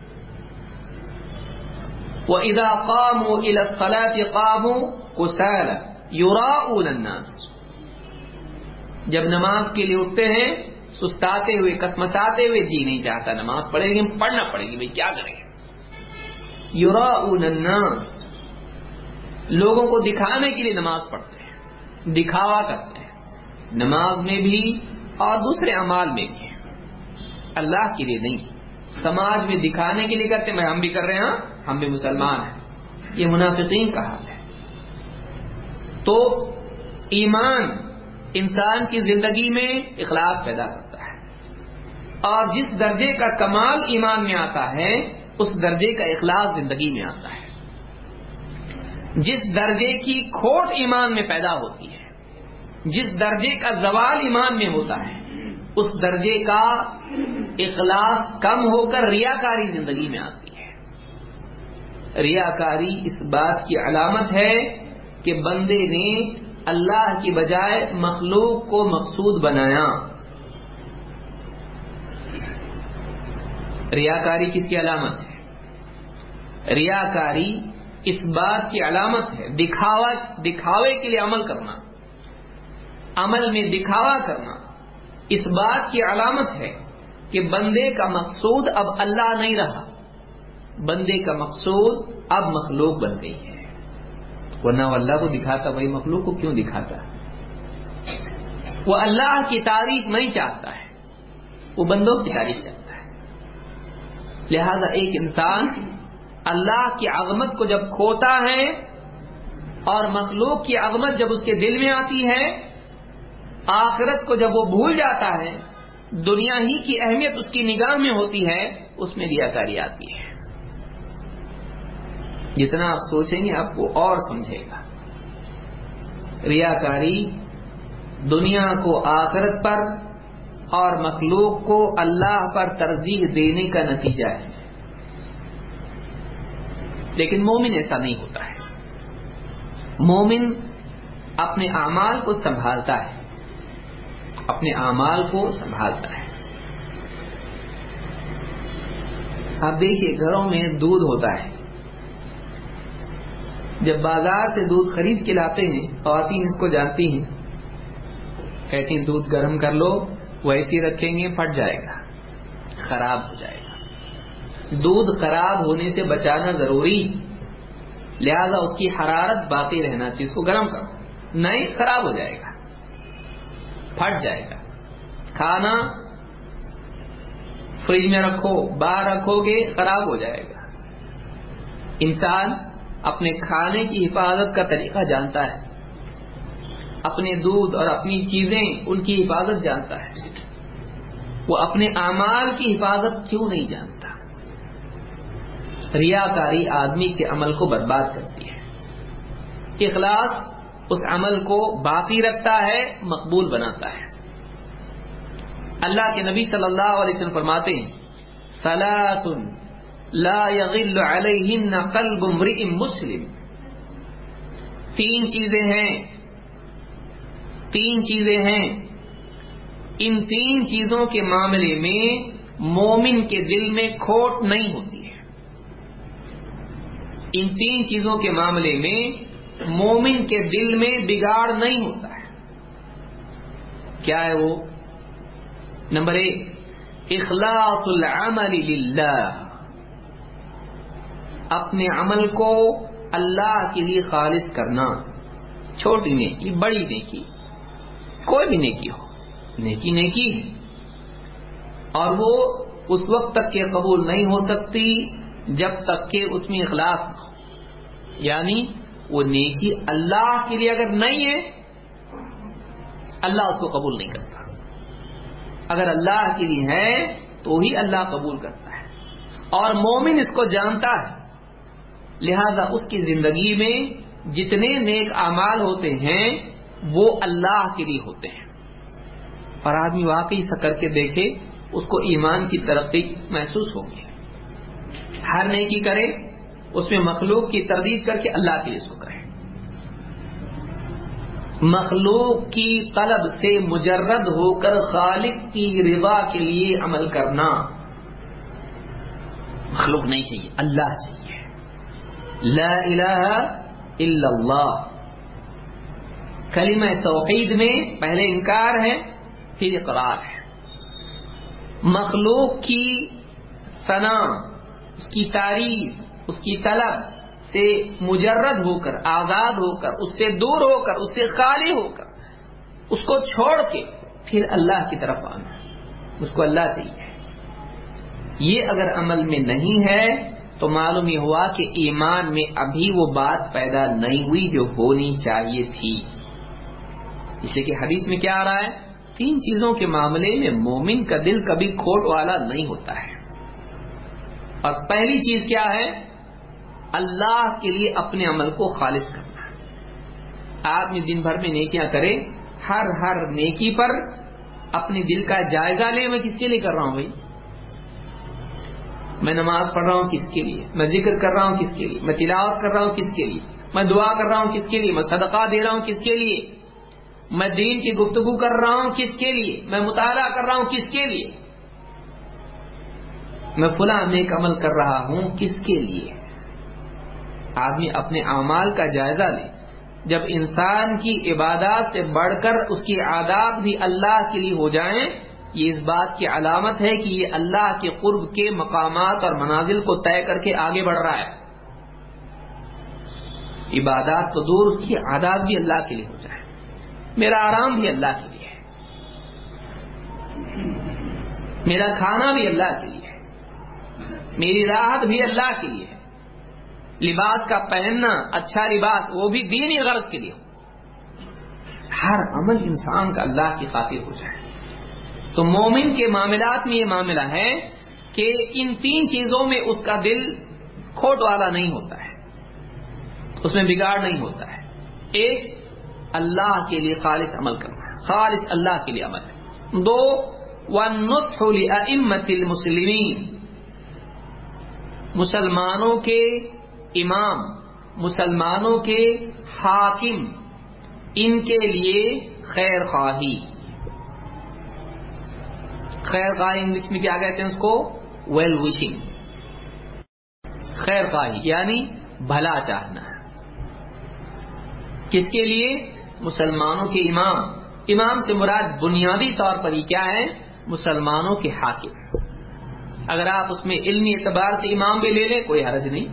وَإِذَا قَامُوا إِلَى الصَّلَاةِ قَامُوا كُسَالَىٰ يُرَاءُونَ النَّاسَ، جب نماز کے لیے اٹھتے ہیں سستاتے ہوئے، کسمساتے ہوئے، جی نہیں چاہتا نماز پڑھیں گے، پڑھنا پڑے گی، بھائی کیا کریں. یراؤن الناس، لوگوں کو دکھانے کے لیے نماز پڑھتے ہیں، دکھاوا کرتے ہیں نماز میں بھی اور دوسرے اعمال میں بھی، اللہ کے لیے نہیں، سماج میں دکھانے کے لیے کرتے ہیں. ہم بھی کر رہے ہیں، ہم بھی مسلمان ہیں. یہ منافقین کا حال ہے. تو ایمان انسان کی زندگی میں اخلاص پیدا کرتا ہے، اور جس درجے کا کمال ایمان میں آتا ہے اس درجے کا اخلاص زندگی میں آتا ہے. جس درجے کی کھوٹ ایمان میں پیدا ہوتی ہے، جس درجے کا زوال ایمان میں ہوتا ہے، اس درجے کا اخلاص کم ہو کر ریاکاری زندگی میں آتی ہے. ریاکاری اس بات کی علامت ہے کہ بندے نے اللہ کی بجائے مخلوق کو مقصود بنایا. ریاکاری کس کی علامت ہے؟ ریاکاری اس بات کی علامت ہے، دکھاوے کے لیے عمل کرنا، عمل میں دکھاوا کرنا اس بات کی علامت ہے کہ بندے کا مقصود اب اللہ نہیں رہا، بندے کا مقصود اب مخلوق بن گئی ہے. ورنہ وہ اللہ کو دکھاتا، وہی مخلوق کو کیوں دکھاتا؟ وہ اللہ کی تعریف نہیں چاہتا ہے، وہ بندوں کی تعریف چاہتا ہے. لہذا ایک انسان اللہ کی عظمت کو جب کھوتا ہے اور مخلوق کی عظمت جب اس کے دل میں آتی ہے، آخرت کو جب وہ بھول جاتا ہے، دنیا ہی کی اہمیت اس کی نگاہ میں ہوتی ہے، اس میں ریاکاری آتی ہے. جتنا آپ سوچیں گے آپ کو اور سمجھے گا. ریاکاری دنیا کو آخرت پر اور مخلوق کو اللہ پر ترجیح دینے کا نتیجہ ہے. لیکن مومن ایسا نہیں ہوتا ہے. مومن اپنے اعمال کو سنبھالتا ہے، اپنے اعمال کو سنبھالتا ہے. آپ دیکھیے گھروں میں دودھ ہوتا ہے، جب بازار سے دودھ خرید کے لاتے ہیں، خواتین اس کو جانتی ہیں، کہتی ہیں دودھ گرم کر لو، ویسے رکھیں گے پھٹ جائے گا، خراب ہو جائے گا. دودھ خراب ہونے سے بچانا ضروری، لہذا اس کی حرارت باقی رہنا چاہیے، اس کو گرم کرو، نہیں خراب ہو جائے گا، پھٹ جائے گا. کھانا فریج میں رکھو، باہر رکھو گے خراب ہو جائے گا. انسان اپنے کھانے کی حفاظت کا طریقہ جانتا ہے، اپنے دودھ اور اپنی چیزیں ان کی حفاظت جانتا ہے. وہ اپنے اعمال کی حفاظت کیوں نہیں جانتا؟ ریاکاری آدمی کے عمل کو برباد کرتی ہے. اخلاص اس عمل کو باقی رکھتا ہے، مقبول بناتا ہے. اللہ کے نبی صلی اللہ علیہ وسلم فرماتے ہیں ثلاث لا یغل علیہن قلب امرئ مسلم. تین چیزیں ہیں، ان تین چیزوں کے معاملے میں مومن کے دل میں کھوٹ نہیں ہوتی ہے. ان تین چیزوں کے معاملے میں مومن کے دل میں بگاڑ نہیں ہوتا ہے. کیا ہے وہ؟ نمبر 1 اخلاص العمل للہ، اپنے عمل کو اللہ کے لیے خالص کرنا. چھوٹی نیکی، بڑی نیکی، کوئی بھی نیکی ہو، نیکی ہے، اور وہ اس وقت تک کہ قبول نہیں ہو سکتی جب تک کہ اس میں اخلاص نہ ہو. یعنی وہ نیکی اللہ کے لیے اگر نہیں ہے اللہ اس کو قبول نہیں کرتا. اگر اللہ کے لیے ہے تو ہی اللہ قبول کرتا ہے, اور مومن اس کو جانتا ہے. لہذا اس کی زندگی میں جتنے نیک اعمال ہوتے ہیں وہ اللہ کے لیے ہوتے ہیں. اور آدمی واقعی ایسا کر کے دیکھے اس کو ایمان کی ترقی محسوس ہوگی. ہر نیکی کرے اس میں مخلوق کی تردید کر کے اللہ کے لیے اس کو کرے. مخلوق کی طلب سے مجرد ہو کر خالق کی رضا کے لیے عمل کرنا. مخلوق نہیں چاہیے, اللہ چاہیے. لا الہ الا اللہ. کلمہ توحید میں پہلے انکار ہے پھر اقرار ہے. مخلوق کی ثنا, اس کی تعریف, اس کی طلب سے مجرد ہو کر, آزاد ہو کر, اس سے دور ہو کر, اس سے خالی ہو کر, اس کو چھوڑ کے پھر اللہ کی طرف آنا. اس کو اللہ چاہیے. یہ اگر عمل میں نہیں ہے تو معلوم یہ ہوا کہ ایمان میں ابھی وہ بات پیدا نہیں ہوئی جو ہونی چاہیے تھی. اس لیے کہ حدیث میں کیا آ رہا ہے, 3 چیزوں کے معاملے میں مومن کا دل کبھی کھوٹ والا نہیں ہوتا ہے. اور پہلی چیز کیا ہے, اللہ کے لیے اپنے عمل کو خالص کرنا. آدمی دن بھر میں نیکیاں کرے, ہر نیکی پر اپنے دل کا جائزہ لے, میں کس کے لیے کر رہا ہوں بھائی؟ میں نماز پڑھ رہا ہوں کس کے لیے؟ میں ذکر کر رہا ہوں کس کے لیے؟ میں تلاوت کر رہا ہوں کس کے لیے؟ میں دعا کر رہا ہوں کس کے لیے؟ میں صدقہ دے رہا ہوں کس کے لیے؟ میں دین کی گفتگو کر رہا ہوں کس کے لیے؟ میں مطالعہ کر رہا ہوں کس کے لیے؟ میں فلاں نیک عمل کر رہا ہوں کس کے لیے؟ آدمی اپنے اعمال کا جائزہ لے. جب انسان کی عبادات سے بڑھ کر اس کی عادات بھی اللہ کے لیے ہو جائیں, یہ اس بات کی علامت ہے کہ یہ اللہ کے قرب کے مقامات اور منازل کو طے کر کے آگے بڑھ رہا ہے. عبادات تو دور, اس کی عادات بھی اللہ کے لیے ہو جائیں. میرا آرام بھی اللہ کے لیے ہے, میرا کھانا بھی اللہ کے لیے ہے, میری راحت بھی اللہ کے لیے ہے. لباس کا پہننا, اچھا لباس, وہ بھی دینی غرض کے لیے ہو. ہر عمل انسان کا اللہ کی خاطر ہو جائے. تو مومن کے معاملات میں یہ معاملہ ہے کہ ان 3 چیزوں میں اس کا دل کھوٹ والا نہیں ہوتا ہے, اس میں بگاڑ نہیں ہوتا ہے. ایک, اللہ کے لیے خالص عمل کرنا, خالص اللہ کے لیے عمل. 2, والنصح لأئمة المسلمین, مسلمانوں کے امام, مسلمانوں کے حاکم, ان کے لیے خیر خواہی. خیر خواہی انگلش میں کیا کہتے ہیں اس کو؟ Well wishing. خیر خواہی یعنی بھلا چاہنا. کس کے لیے؟ مسلمانوں کے امام. امام سے مراد بنیادی طور پر یہ کیا ہے؟ مسلمانوں کے حاکم. اگر آپ اس میں علمی اعتبار سے امام بھی لے لیں کوئی حرج نہیں,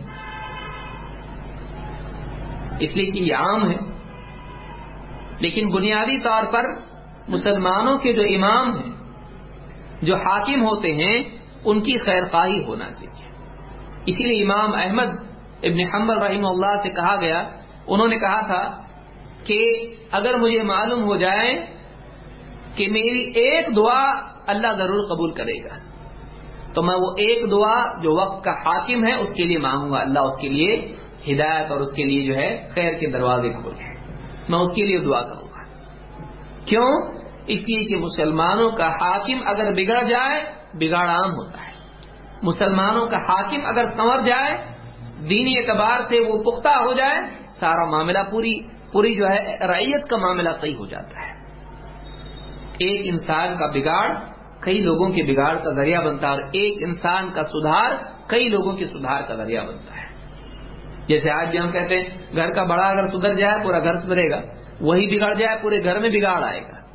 اس لیے کہ یہ عام ہے. لیکن بنیادی طور پر مسلمانوں کے جو امام ہیں, جو حاکم ہوتے ہیں, ان کی خیر خواہی ہونا چاہیے. اسی لیے امام احمد ابن حنبل رحمہ اللہ سے کہا گیا, انہوں نے کہا تھا کہ اگر مجھے معلوم ہو جائے کہ میری ایک دعا اللہ ضرور قبول کرے گا تو میں وہ ایک دعا جو وقت کا حاکم ہے اس کے لیے مانگوں گا, اللہ اس کے لیے ہدایت اور اس کے لیے جو ہے خیر کے دروازے کھولے, میں اس کے لیے دعا کروں گا. کیوں؟ اس لیے کہ مسلمانوں کا حاکم اگر بگڑ جائے, بگاڑ عام ہوتا ہے. مسلمانوں کا حاکم اگر سنور جائے, دینی اعتبار سے وہ پختہ ہو جائے, سارا معاملہ پوری جو ہے رعیت کا معاملہ صحیح ہو جاتا ہے. ایک انسان کا بگاڑ کئی لوگوں کے بگاڑ کا ذریعہ بنتا ہے, اور ایک انسان کا سدھار کئی لوگوں کے سدھار کا ذریعہ بنتا ہے. جیسے آج بھی ہم کہتے ہیں گھر کا بڑا اگر سدھر جائے پورا گھر سدھرے گا, وہی بگڑ جائے پورے گھر میں بگاڑ آئے گا.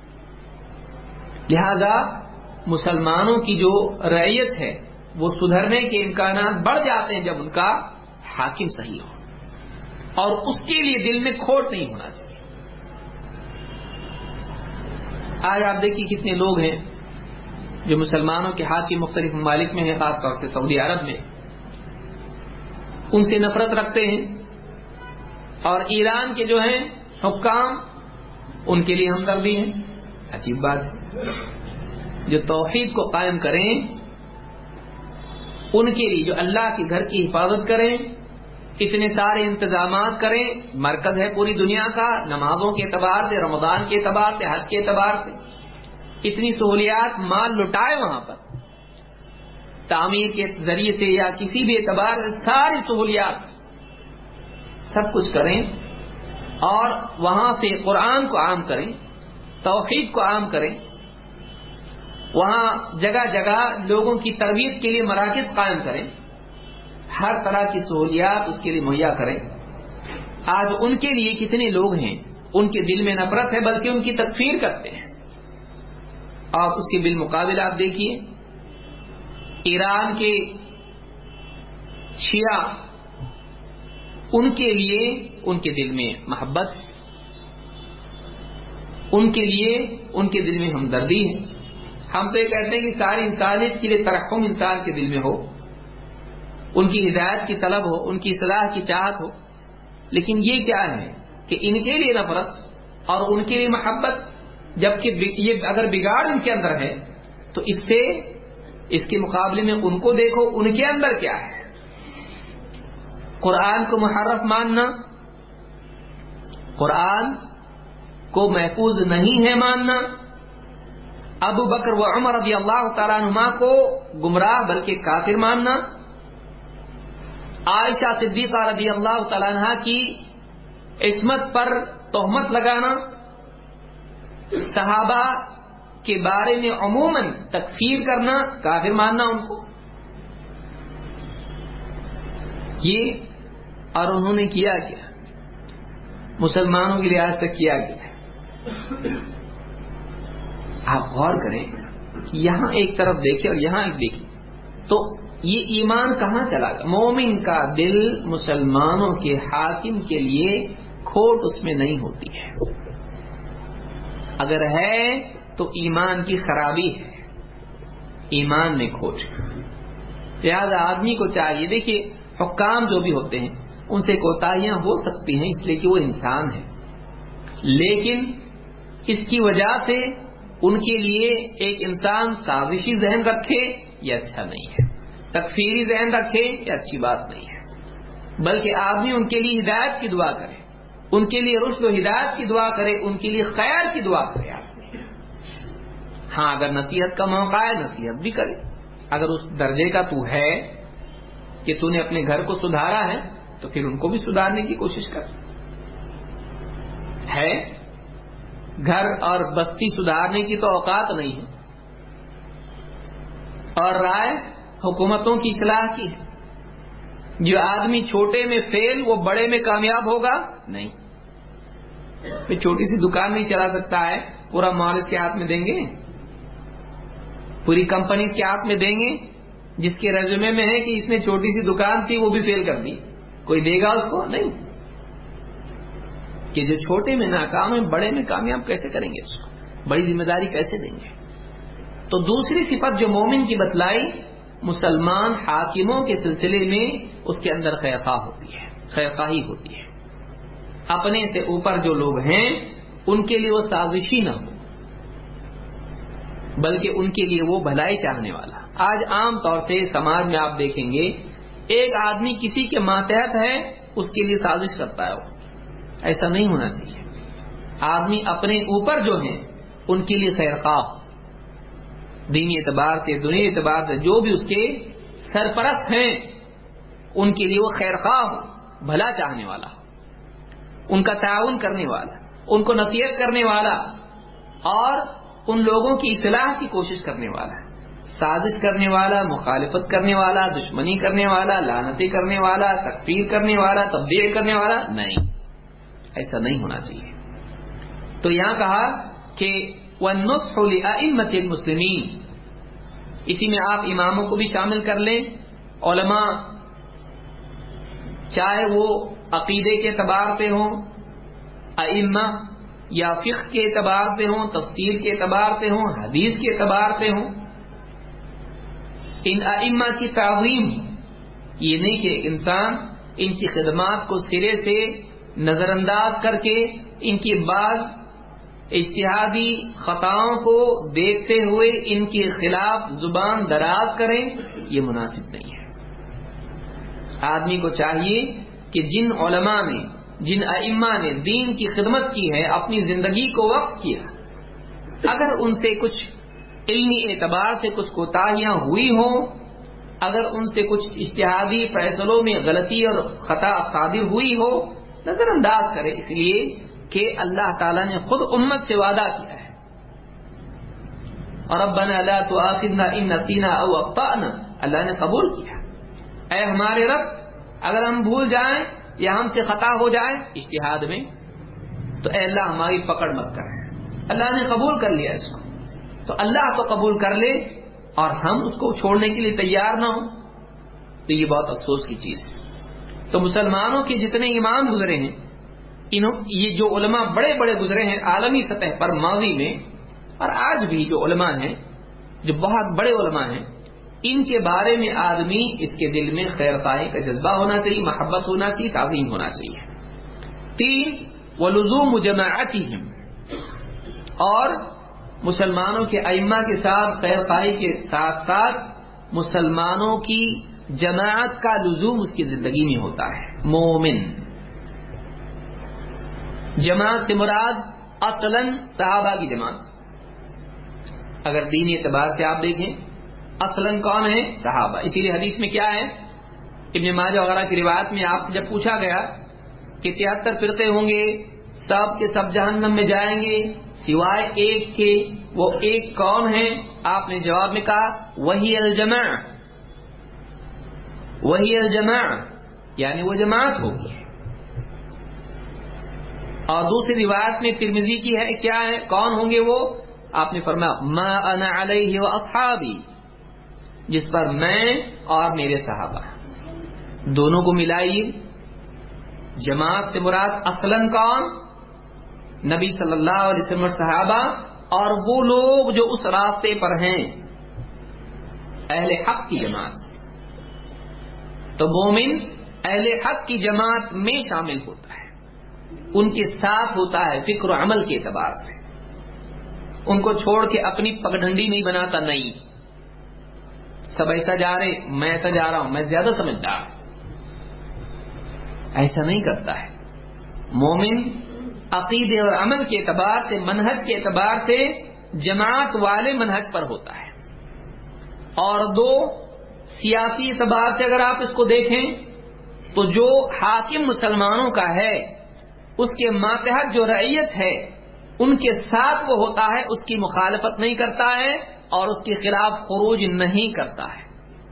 لہذا مسلمانوں کی جو رعیت ہے وہ سدھرنے کے امکانات بڑھ جاتے ہیں جب ان کا حاکم صحیح ہو, اور اس کے لیے دل میں کھوٹ نہیں ہونا چاہیے. آج آپ دیکھیے کتنے لوگ ہیں جو مسلمانوں کے حاکم مختلف ممالک میں ہیں, خاص طور سے سعودی عرب میں, ان سے نفرت رکھتے ہیں, اور ایران کے جو ہیں حکام ان کے لیے ہمدردی ہے. عجیب بات ہے. جو توحید کو قائم کریں ان کے لیے، جو اللہ کے گھر کی حفاظت کریں، اتنے سارے انتظامات کریں، مرکز ہے پوری دنیا کا، نمازوں کے اعتبار سے، رمضان کے اعتبار سے، حج کے اعتبار سے، اتنی سہولیات، مال لٹائے وہاں پر تعمیر کے ذریعے سے یا کسی بھی اعتبار سے، ساری سہولیات سب کچھ کریں اور وہاں سے قرآن کو عام کریں، توحید کو عام کریں، وہاں جگہ جگہ لوگوں کی تربیت کے لیے مراکز قائم کریں، ہر طرح کی سہولیات اس کے لیے مہیا کریں. آج ان کے لیے کتنے لوگ ہیں ان کے دل میں نفرت ہے، بلکہ ان کی تکفیر کرتے ہیں. اور اس کے بالمقابل آپ دیکھیے ایران کے شیعہ، ان کے لیے ان کے دل میں محبت ہے، ان کے لیے ان کے دل میں ہمدردی ہے. ہم تو یہ کہتے ہیں کہ ساری انسانیت کے لیے ترحم انسان کے دل میں ہو، ان کی ہدایت کی طلب ہو، ان کی اصلاح کی چاہت ہو. لیکن یہ کیا ہے کہ ان کے لیے نفرت اور ان کے لیے محبت، جبکہ یہ اگر بگاڑ ان کے اندر ہے تو اس کے مقابلے میں ان کو دیکھو ان کے اندر کیا ہے. قرآن کو محرف ماننا، قرآن کو محفوظ نہیں ہے ماننا، ابو بکر و عمر رضی اللہ تعالیٰ عنہما کو گمراہ بلکہ کافر ماننا، عائشہ صدیقہ رضی اللہ تعالیٰ عنہا کی عصمت پر تہمت لگانا، صحابہ کے بارے میں عموماً تکفیر کرنا، کافر ماننا ان کو. یہ اور انہوں نے کیا کیا؟ مسلمانوں کے لیے آج تک کیا گیا ہے. آپ غور کریں، یہاں ایک طرف دیکھیں اور یہاں ایک دیکھیں تو یہ ایمان کہاں چلا گیا؟ مومن کا دل مسلمانوں کے حاکم کے لیے کھوٹ اس میں نہیں ہوتی ہے، اگر ہے تو ایمان کی خرابی ہے، ایمان میں کھوٹ. لہذا آدمی کو چاہیے، دیکھیے حکام جو بھی ہوتے ہیں ان سے کوتاہیاں ہو سکتی ہیں اس لیے کہ وہ انسان ہے، لیکن اس کی وجہ سے ان کے لیے ایک انسان سازشی ذہن رکھے یہ اچھا نہیں ہے، تکفیری ذہن رکھے یہ اچھی بات نہیں ہے، بلکہ آدمی ان کے لیے ہدایت کی دعا کرے، ان کے لیے رشد و ہدایت کی دعا کرے، ان کے لیے خیر کی دعا کرے. ہاں اگر نصیحت کا موقع ہے نصیحت بھی کرے، اگر اس درجے کا تو ہے کہ تو نے اپنے گھر کو سدھارا ہے تو پھر ان کو بھی سدھارنے کی کوشش کر. ہے گھر اور بستی سدھارنے کی تو اوقات نہیں ہے، اور رائے حکومتوں کی اصلاح کی ہے. جو آدمی چھوٹے میں فیل وہ بڑے میں کامیاب ہوگا نہیں. کوئی چھوٹی سی دکان نہیں چلا سکتا ہے، پورا مال اس کے ہاتھ میں دیں گے، پوری کمپنی اس کے ہاتھ میں دیں گے جس کے ریزیومے میں ہے کہ اس نے چھوٹی سی دکان تھی وہ بھی فیل کر دی، کوئی دے گا اس کو؟ نہیں. کہ جو چھوٹے میں ناکام ہے بڑے میں کامیاب کیسے کریں گے، اس کو بڑی ذمہ داری کیسے دیں گے؟ تو دوسری صفت جو مومن کی بتلائی، مسلمان حاکموں کے سلسلے میں اس کے اندر خیرخواہ ہوتی ہے، خیرخواہی ہوتی ہے. اپنے سے اوپر جو لوگ ہیں ان کے لیے وہ سازشی نہ ہو بلکہ ان کے لیے وہ بھلائی چاہنے والا. آج عام طور سے سماج میں آپ دیکھیں گے ایک آدمی کسی کے ماتحت ہے اس کے لیے سازش کرتا ہے. ایسا نہیں ہونا چاہیے. آدمی اپنے اوپر جو ہیں ان کے لیے خیرخواہ، دینی اعتبار سے دنیا اعتبار سے جو بھی اس کے سرپرست ہیں ان کے لیے وہ خیرخواہ ہو، بھلا چاہنے والا، ان کا تعاون کرنے والا، ان کو نصیحت کرنے والا اور ان لوگوں کی اصلاح کی کوشش کرنے والا. سازش کرنے والا، مخالفت کرنے والا، دشمنی کرنے والا، لعنتیں کرنے والا، تکفیر کرنے والا، تبدیع کرنے والا نہیں. ایسا نہیں ہونا چاہیے. تو یہاں کہا کہ وَالنُّصْحُ لِأَئِمَّةِ الْمُسْلِمِينَ، اسی میں آپ اماموں کو بھی شامل کر لیں، علماء چاہے وہ عقیدے کے اعتبار سے ہوں، ائمہ یا فقہ کے اعتبار سے ہوں، تفسیر کے اعتبار سے ہوں، حدیث کے اعتبار سے ہوں. ان ائمہ کی تعظیم، یہ نہیں کہ انسان ان کی خدمات کو سرے سے نظر انداز کر کے ان کی بعض اجتہادی خطاؤں کو دیکھتے ہوئے ان کے خلاف زبان دراز کریں، یہ مناسب نہیں ہے۔ آدمی کو چاہیے کہ جن علماء نے، جن ائمہ نے دین کی خدمت کی ہے، اپنی زندگی کو وقف کیا، اگر ان سے کچھ علمی اعتبار سے کچھ کوتاہیاں ہوئی ہوں، اگر ان سے کچھ اجتہادی فیصلوں میں غلطی اور خطا صادر ہوئی ہو، نظر انداز کرے، اس لیے کہ اللہ تعالیٰ نے خود امت سے وعدہ کیا ہے، اور ربنا لا تؤاخذنا ان نسینا او اخطأنا، اللہ نے قبول کیا، اے ہمارے رب اگر ہم بھول جائیں یا ہم سے خطا ہو جائے اجتہاد میں تو اے اللہ ہماری پکڑ مت کر۔ اللہ نے قبول کر لیا اس کو، تو اللہ تو قبول کر لے اور ہم اس کو چھوڑنے کے لیے تیار نہ ہوں، تو یہ بہت افسوس کی چیز ہے۔ تو مسلمانوں کے جتنے امام گزرے ہیں، یہ جو علماء بڑے بڑے گزرے ہیں عالمی سطح پر ماضی میں اور آج بھی، جو علماء ہیں جو بہت بڑے علماء ہیں، ان کے بارے میں آدمی اس کے دل میں خیر خواہی کا جذبہ ہونا چاہیے، محبت ہونا چاہیے، تعظیم ہونا چاہیے۔ 3 ولزوم جماعتہم، اور مسلمانوں کے ائمہ کے ساتھ خیر خواہی کے ساتھ ساتھ مسلمانوں کی جماعت کا لزوم اس کی زندگی میں ہوتا ہے۔ مومن، جماعت سے مراد اصلاً صحابہ کی جماعت، اگر دینی اعتبار سے آپ دیکھیں اصلاً کون ہے؟ صحابہ۔ اسی لیے حدیث میں کیا ہے؟ ابن ماجہ وغیرہ کی روایت میں آپ سے جب پوچھا گیا کہ 73 فرقے ہوں گے، سب کے سب جہنم میں جائیں گے سوائے ایک کے، وہ ایک کون ہے؟ آپ نے جواب میں کہا وہی الجماع، وہی الجماع، یعنی وہ جماعت ہوگی۔ اور دوسری روایت میں ترمذی کی ہے، کیا ہے؟ کون ہوں گے وہ؟ آپ نے فرمایا ما انا علیہ واصحابی، جس پر میں اور میرے صحابہ، دونوں کو ملائیے۔ جماعت سے مراد اصلاً کون؟ نبی صلی اللہ علیہ وسلم صحابہ اور وہ لوگ جو اس راستے پر ہیں، اہل حق کی جماعت سے۔ تو مومن اہل حق کی جماعت میں شامل ہوتا ہے، ان کے ساتھ ہوتا ہے فکر و عمل کے اعتبار سے، ان کو چھوڑ کے اپنی پگڈنڈی نہیں بناتا، نہیں سب ایسا جا رہے میں ایسا جا رہا ہوں، میں زیادہ سمجھدار، ایسا نہیں کرتا ہے۔ مومن عقیدے اور عمل کے اعتبار سے، منہج کے اعتبار سے جماعت والے منہج پر ہوتا ہے۔ اور 2 سیاسی اعتبار سے اگر آپ اس کو دیکھیں تو جو حاکم مسلمانوں کا ہے، اس کے ماتحت جو رعیت ہے، ان کے ساتھ وہ ہوتا ہے، اس کی مخالفت نہیں کرتا ہے اور اس کے خلاف خروج نہیں کرتا ہے۔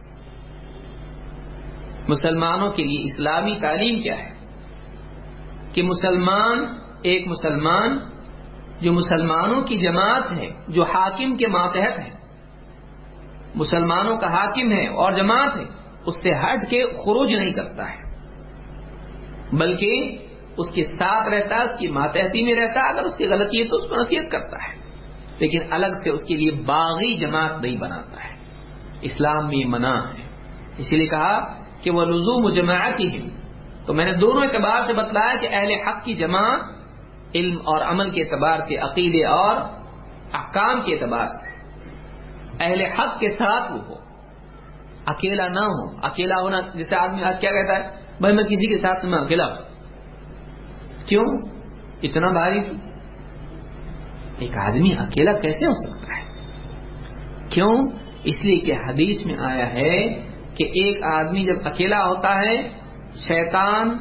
مسلمانوں کے لیے اسلامی تعلیم کیا ہے کہ مسلمان، ایک مسلمان جو مسلمانوں کی جماعت ہے، جو حاکم کے ماتحت ہے، مسلمانوں کا حاکم ہے اور جماعت ہے، اس سے ہٹ کے خروج نہیں کرتا ہے، بلکہ اس کے ساتھ رہتا ہے، اس کی ماتحتی میں رہتا ہے، اگر اس کی غلطی ہے تو اس کو نصیحت کرتا ہے، لیکن الگ سے اس کے لیے باغی جماعت نہیں بناتا ہے۔ اسلام میں منع ہے، اسی لیے کہا کہ وہ لزوم جماعتہم۔ تو میں نے دونوں اعتبار سے بتلایا کہ اہل حق کی جماعت علم اور عمل کے اعتبار سے، عقیدے اور احکام کے اعتبار سے اہل حق کے ساتھ وہ ہو، اکیلا نہ ہو۔ اکیلا ہونا، جیسے آدمی آج کیا کہتا ہے، بھائی میں کسی کے ساتھ میں اکیلا ہوں، کیوں اتنا بھاری؟ ایک آدمی اکیلا کیسے ہو سکتا ہے؟ کیوں؟ اس لیے کہ حدیث میں آیا ہے کہ ایک آدمی جب اکیلا ہوتا ہے، شیطان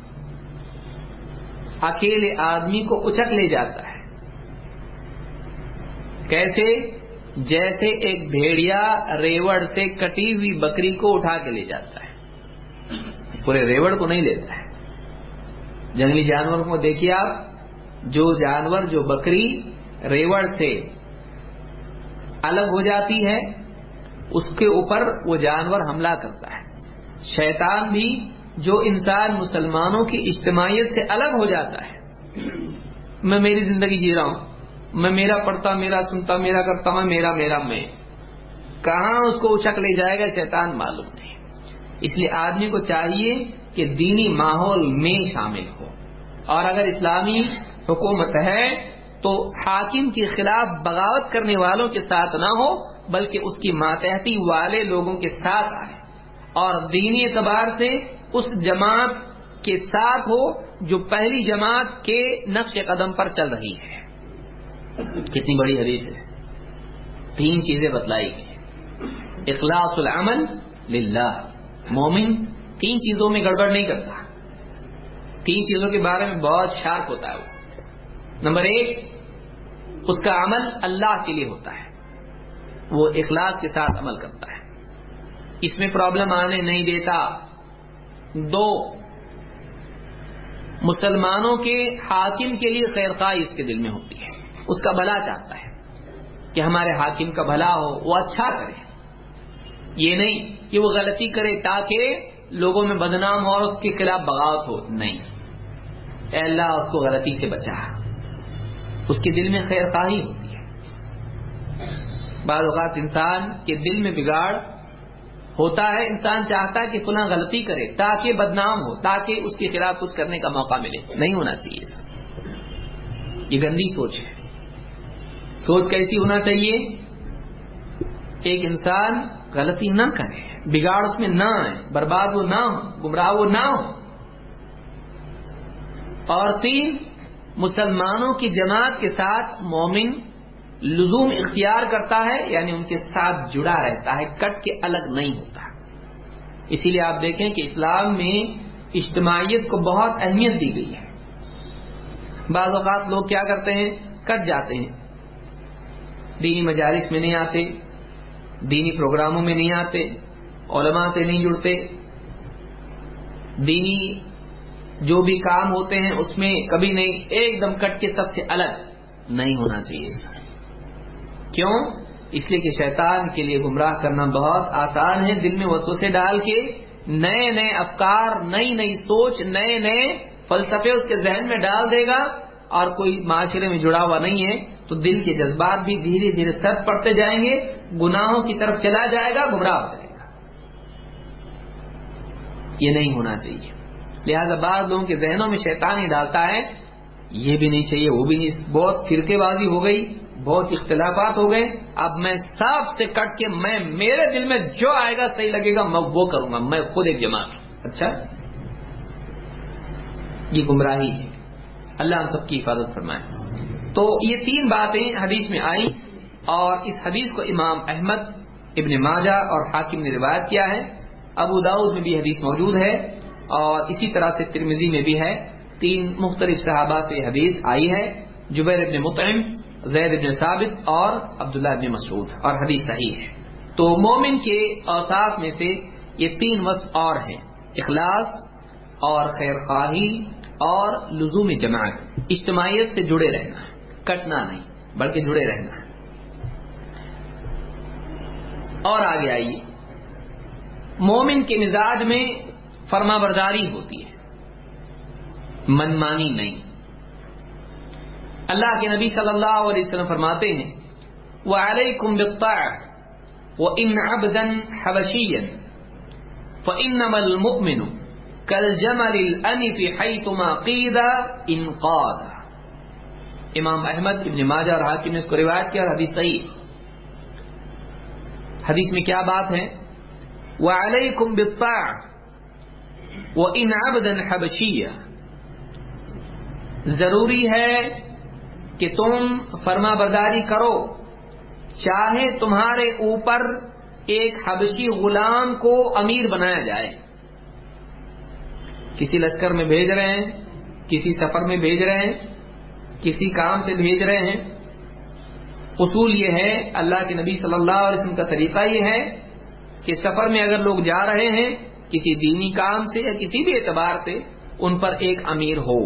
اکیلے آدمی کو اچک لے جاتا ہے۔ کیسے؟ جیسے ایک بھیڑیا ریوڑ سے کٹی ہوئی بکری کو اٹھا کے لے جاتا ہے، پورے ریوڑ کو نہیں لیتا ہے۔ جنگلی جانور کو دیکھیے آپ، جو جانور، جو بکری ریوڑ سے الگ ہو جاتی ہے، اس کے اوپر وہ جانور حملہ کرتا ہے۔ شیطان بھی جو انسان مسلمانوں کی اجتماعیت سے الگ ہو جاتا ہے، میں میری زندگی جی رہا ہوں، میں میرا پڑھتا، میرا سنتا، میرا کرتا ہوں، میرا میں، کہاں اس کو اچک لے جائے گا شیطان معلوم نہیں۔ اس لیے آدمی کو چاہیے کہ دینی ماحول میں شامل ہو، اور اگر اسلامی حکومت ہے تو حاکم کے خلاف بغاوت کرنے والوں کے ساتھ نہ ہو بلکہ اس کی ماتحتی والے لوگوں کے ساتھ آئے اور دینی اعتبار سے اس جماعت کے ساتھ ہو جو پہلی جماعت کے نقش قدم پر چل رہی ہے. کتنی بڑی حدیث ہے. 3 چیزیں بتلائی گئی. اخلاص العمل للہ. مومن 3 چیزوں میں گڑبڑ نہیں کرتا. 3 چیزوں کے بارے میں بہت شارپ ہوتا ہے. وہ نمبر 1 اس کا عمل اللہ کے لیے ہوتا ہے, وہ اخلاص کے ساتھ عمل کرتا ہے, اس میں پرابلم آنے نہیں دیتا. 2 مسلمانوں کے حاکم کے لیے خیر خواہی اس کے دل میں ہوتی ہے, اس کا بھلا چاہتا ہے کہ ہمارے حاکم کا بھلا ہو, وہ اچھا کرے. یہ نہیں کہ وہ غلطی کرے تاکہ لوگوں میں بدنام ہو اور اس کے خلاف بغاوت ہو. نہیں, اے اللہ اس کو غلطی سے بچا. اس کے دل میں خیر خواہی ہوتی ہے. بعض اوقات انسان کے دل میں بگاڑ ہوتا ہے, انسان چاہتا ہے کہ فلاں غلطی کرے تاکہ بدنام ہو, تاکہ اس کے خلاف کچھ کرنے کا موقع ملے. نہیں ہونا چاہیے. یہ گندی سوچ ہے. سوچ کیسی ہونا چاہیے؟ ایک انسان غلطی نہ کرے, بگاڑ اس میں نہ آئے, برباد وہ نہ ہو, گمراہ وہ نہ ہو. اور 3 مسلمانوں کی جماعت کے ساتھ مومن لزوم اختیار کرتا ہے, یعنی ان کے ساتھ جڑا رہتا ہے, کٹ کے الگ نہیں ہوتا. اسی لیے آپ دیکھیں کہ اسلام میں اجتماعیت کو بہت اہمیت دی گئی ہے. بعض اوقات لوگ کیا کرتے ہیں, کٹ جاتے ہیں, دینی مجالس میں نہیں آتے, دینی پروگراموں میں نہیں آتے, علماء سے نہیں جڑتے, دینی جو بھی کام ہوتے ہیں اس میں کبھی نہیں, ایک دم کٹ کے سب سے الگ نہیں ہونا چاہیے. کیوں؟ اس لیے کہ شیطان کے لیے گمراہ کرنا بہت آسان ہے. دل میں وسوسے ڈال کے نئے نئے افکار, نئی نئی سوچ, نئے نئے فلسفے اس کے ذہن میں ڈال دے گا, اور کوئی معاشرے میں جڑا ہوا نہیں ہے تو دل کے جذبات بھی دھیرے دھیرے سر پڑتے جائیں گے, گناہوں کی طرف چلا جائے گا, گمراہ ہو جائے گا. یہ نہیں ہونا چاہیے. لہذا بعض لوگوں کے ذہنوں میں شیطان ہی ڈالتا ہے یہ بھی نہیں چاہیے, وہ بھی نہیں, بہت فرقے بازی ہو گئی, بہت اختلافات ہو گئے, اب میں صاف سے کٹ کے میں میرے دل میں جو آئے گا صحیح لگے گا میں وہ کروں گا, میں خود ایک جماعت. اچھا, یہ گمراہی ہے. اللہ ہم سب کی حفاظت فرمائے. تو یہ 3 باتیں حدیث میں آئی, اور اس حدیث کو امام احمد, ابن ماجہ اور حاکم نے روایت کیا ہے. ابو داؤد میں بھی حدیث موجود ہے, اور اسی طرح سے ترمذی میں بھی ہے. 3 مختلف صحابہ سے حدیث آئی ہے, جبیر ابن مطعم, زید ابن ثابت اور عبداللہ ابن مسعود, اور حدیث صحیح ہے. تو مومن کے اوصاف میں سے یہ 3 وصف اور ہیں, اخلاص اور خیر خواہی اور لزوم جماعت, اجتماعیت سے جڑے رہنا, کٹنا نہیں بلکہ جڑے رہنا. اور آگے آئیے, مومن کے مزاج میں فرما برداری ہوتی ہے, منمانی نہیں. اللہ کے نبی صلی اللہ علیہ وسلم فرماتے ہیں وَعَلَيْكُمْ بِالطَّاعَةِ وَإِنْ عَبْدًا حَبَشِيًّا فَإِنَّمَا الْمُؤْمِنُ كَالْجَمَلِ الْأَنِفِ حَيْثُمَا قِيدَ انقاد. امام احمد, ابن ماجہ اور حاکم نے اس کو روایت کیا, حدیث صحیح. حدیث میں کیا بات ہے؟ وَعَلَيْكُمْ بِالطَّاعَةِ وَإِنْ عَبْدًا حَبَشِيًّا, ضروری ہے کہ تم فرما برداری کرو چاہے تمہارے اوپر ایک حبشی غلام کو امیر بنایا جائے. کسی لشکر میں بھیج رہے ہیں, کسی سفر میں بھیج رہے ہیں, کسی کام سے بھیج رہے ہیں. اصول یہ ہے, اللہ کے نبی صلی اللہ علیہ وسلم کا طریقہ یہ ہے کہ سفر میں اگر لوگ جا رہے ہیں کسی دینی کام سے یا کسی بھی اعتبار سے, ان پر ایک امیر ہو,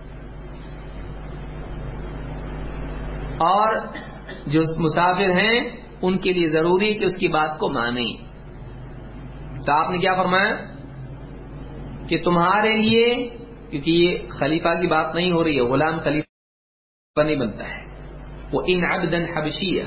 اور جو مسافر ہیں ان کے لیے ضروری ہے کہ اس کی بات کو مانیں. تو آپ نے کیا فرمایا کہ تمہارے لیے, کیونکہ یہ خلیفہ کی بات نہیں ہو رہی ہے, غلام خلیفہ نہیں بنتا ہے. وہ ان عبدا حبشیہ,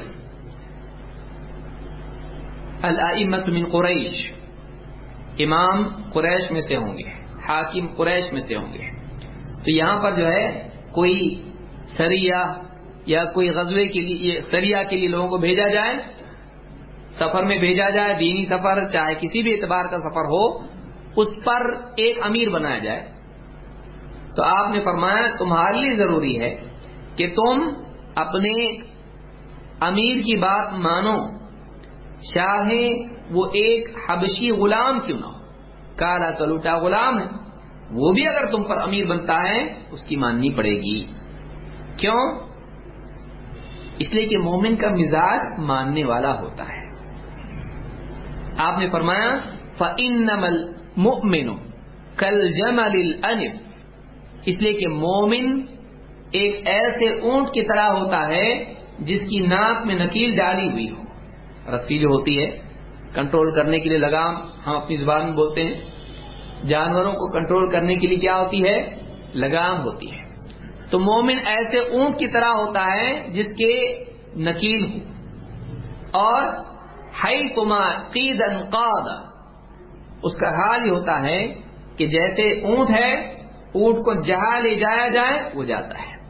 الائمۃ من قریش, امام قریش میں سے ہوں گے, حاکم قریش میں سے ہوں گے, تو یہاں پر جو ہے کوئی سریہ یا کوئی غزوے کے لیے سریہ کے لیے لوگوں کو بھیجا جائے، سفر میں بھیجا جائے، دینی سفر چاہے کسی بھی اعتبار کا سفر ہو، اس پر ایک امیر بنایا جائے، تو آپ نے فرمایا تمہارے لیے ضروری ہے کہ تم اپنے امیر کی بات مانو، چاہے وہ ایک حبشی غلام کیوں نہ ہو، کالا کلوٹا غلام ہے، وہ بھی اگر تم پر امیر بنتا ہے اس کی ماننی پڑے گی۔ کیوں؟ اس لیے کہ مومن کا مزاج ماننے والا ہوتا ہے۔ آپ نے فرمایا فَإِنَّمَا الْمُؤْمِنُ كَالْجَمَلِ الْأَنِفِ، اس لیے کہ مومن ایک ایسے اونٹ کی طرح ہوتا ہے جس کی ناک میں نکیل ڈالی ہوئی ہو۔ رسی جو ہوتی ہے کنٹرول کرنے کے لیے، لگام ہم اپنی زبان میں بولتے ہیں، جانوروں کو کنٹرول کرنے کے لیے کیا ہوتی ہے؟ لگام ہوتی ہے۔ تو مومن ایسے اونٹ کی طرح ہوتا ہے جس کے نکیل ہو، اور حیثما قید انقاد، اس کا حال یہ ہوتا ہے کہ جیسے اونٹ ہے، اونٹ کو جہاں لے جایا جائے وہ جاتا ہے۔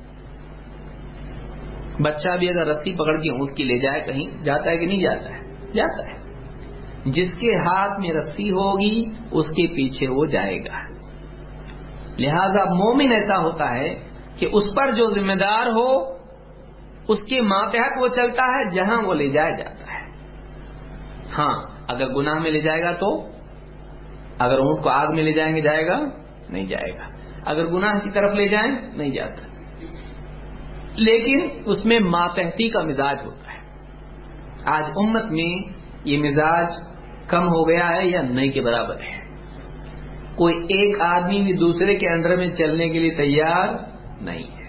بچہ بھی اگر رسی پکڑ کے اونٹ کی لے جائے کہیں، جاتا ہے کہ نہیں جاتا ہے؟ جاتا ہے۔ جس کے ہاتھ میں رسی ہوگی اس کے پیچھے وہ جائے گا۔ لہذا مومن ایسا ہوتا ہے کہ اس پر جو ذمہ دار ہو اس کے ماتحت وہ چلتا ہے، جہاں وہ لے جایا جاتا ہے۔ ہاں اگر گناہ میں لے جائے گا تو، اگر اونٹ کو آگ میں لے جائیں گے جائے گا؟ نہیں جائے گا۔ اگر گناہ کی طرف لے جائیں نہیں جاتا، لیکن اس میں ماتحتی کا مزاج ہوتا ہے۔ آج امت میں یہ مزاج کم ہو گیا ہے یا نہیں کے برابر ہے۔ کوئی ایک آدمی بھی دوسرے کے انڈر میں چلنے کے لیے تیار نہیں ہے،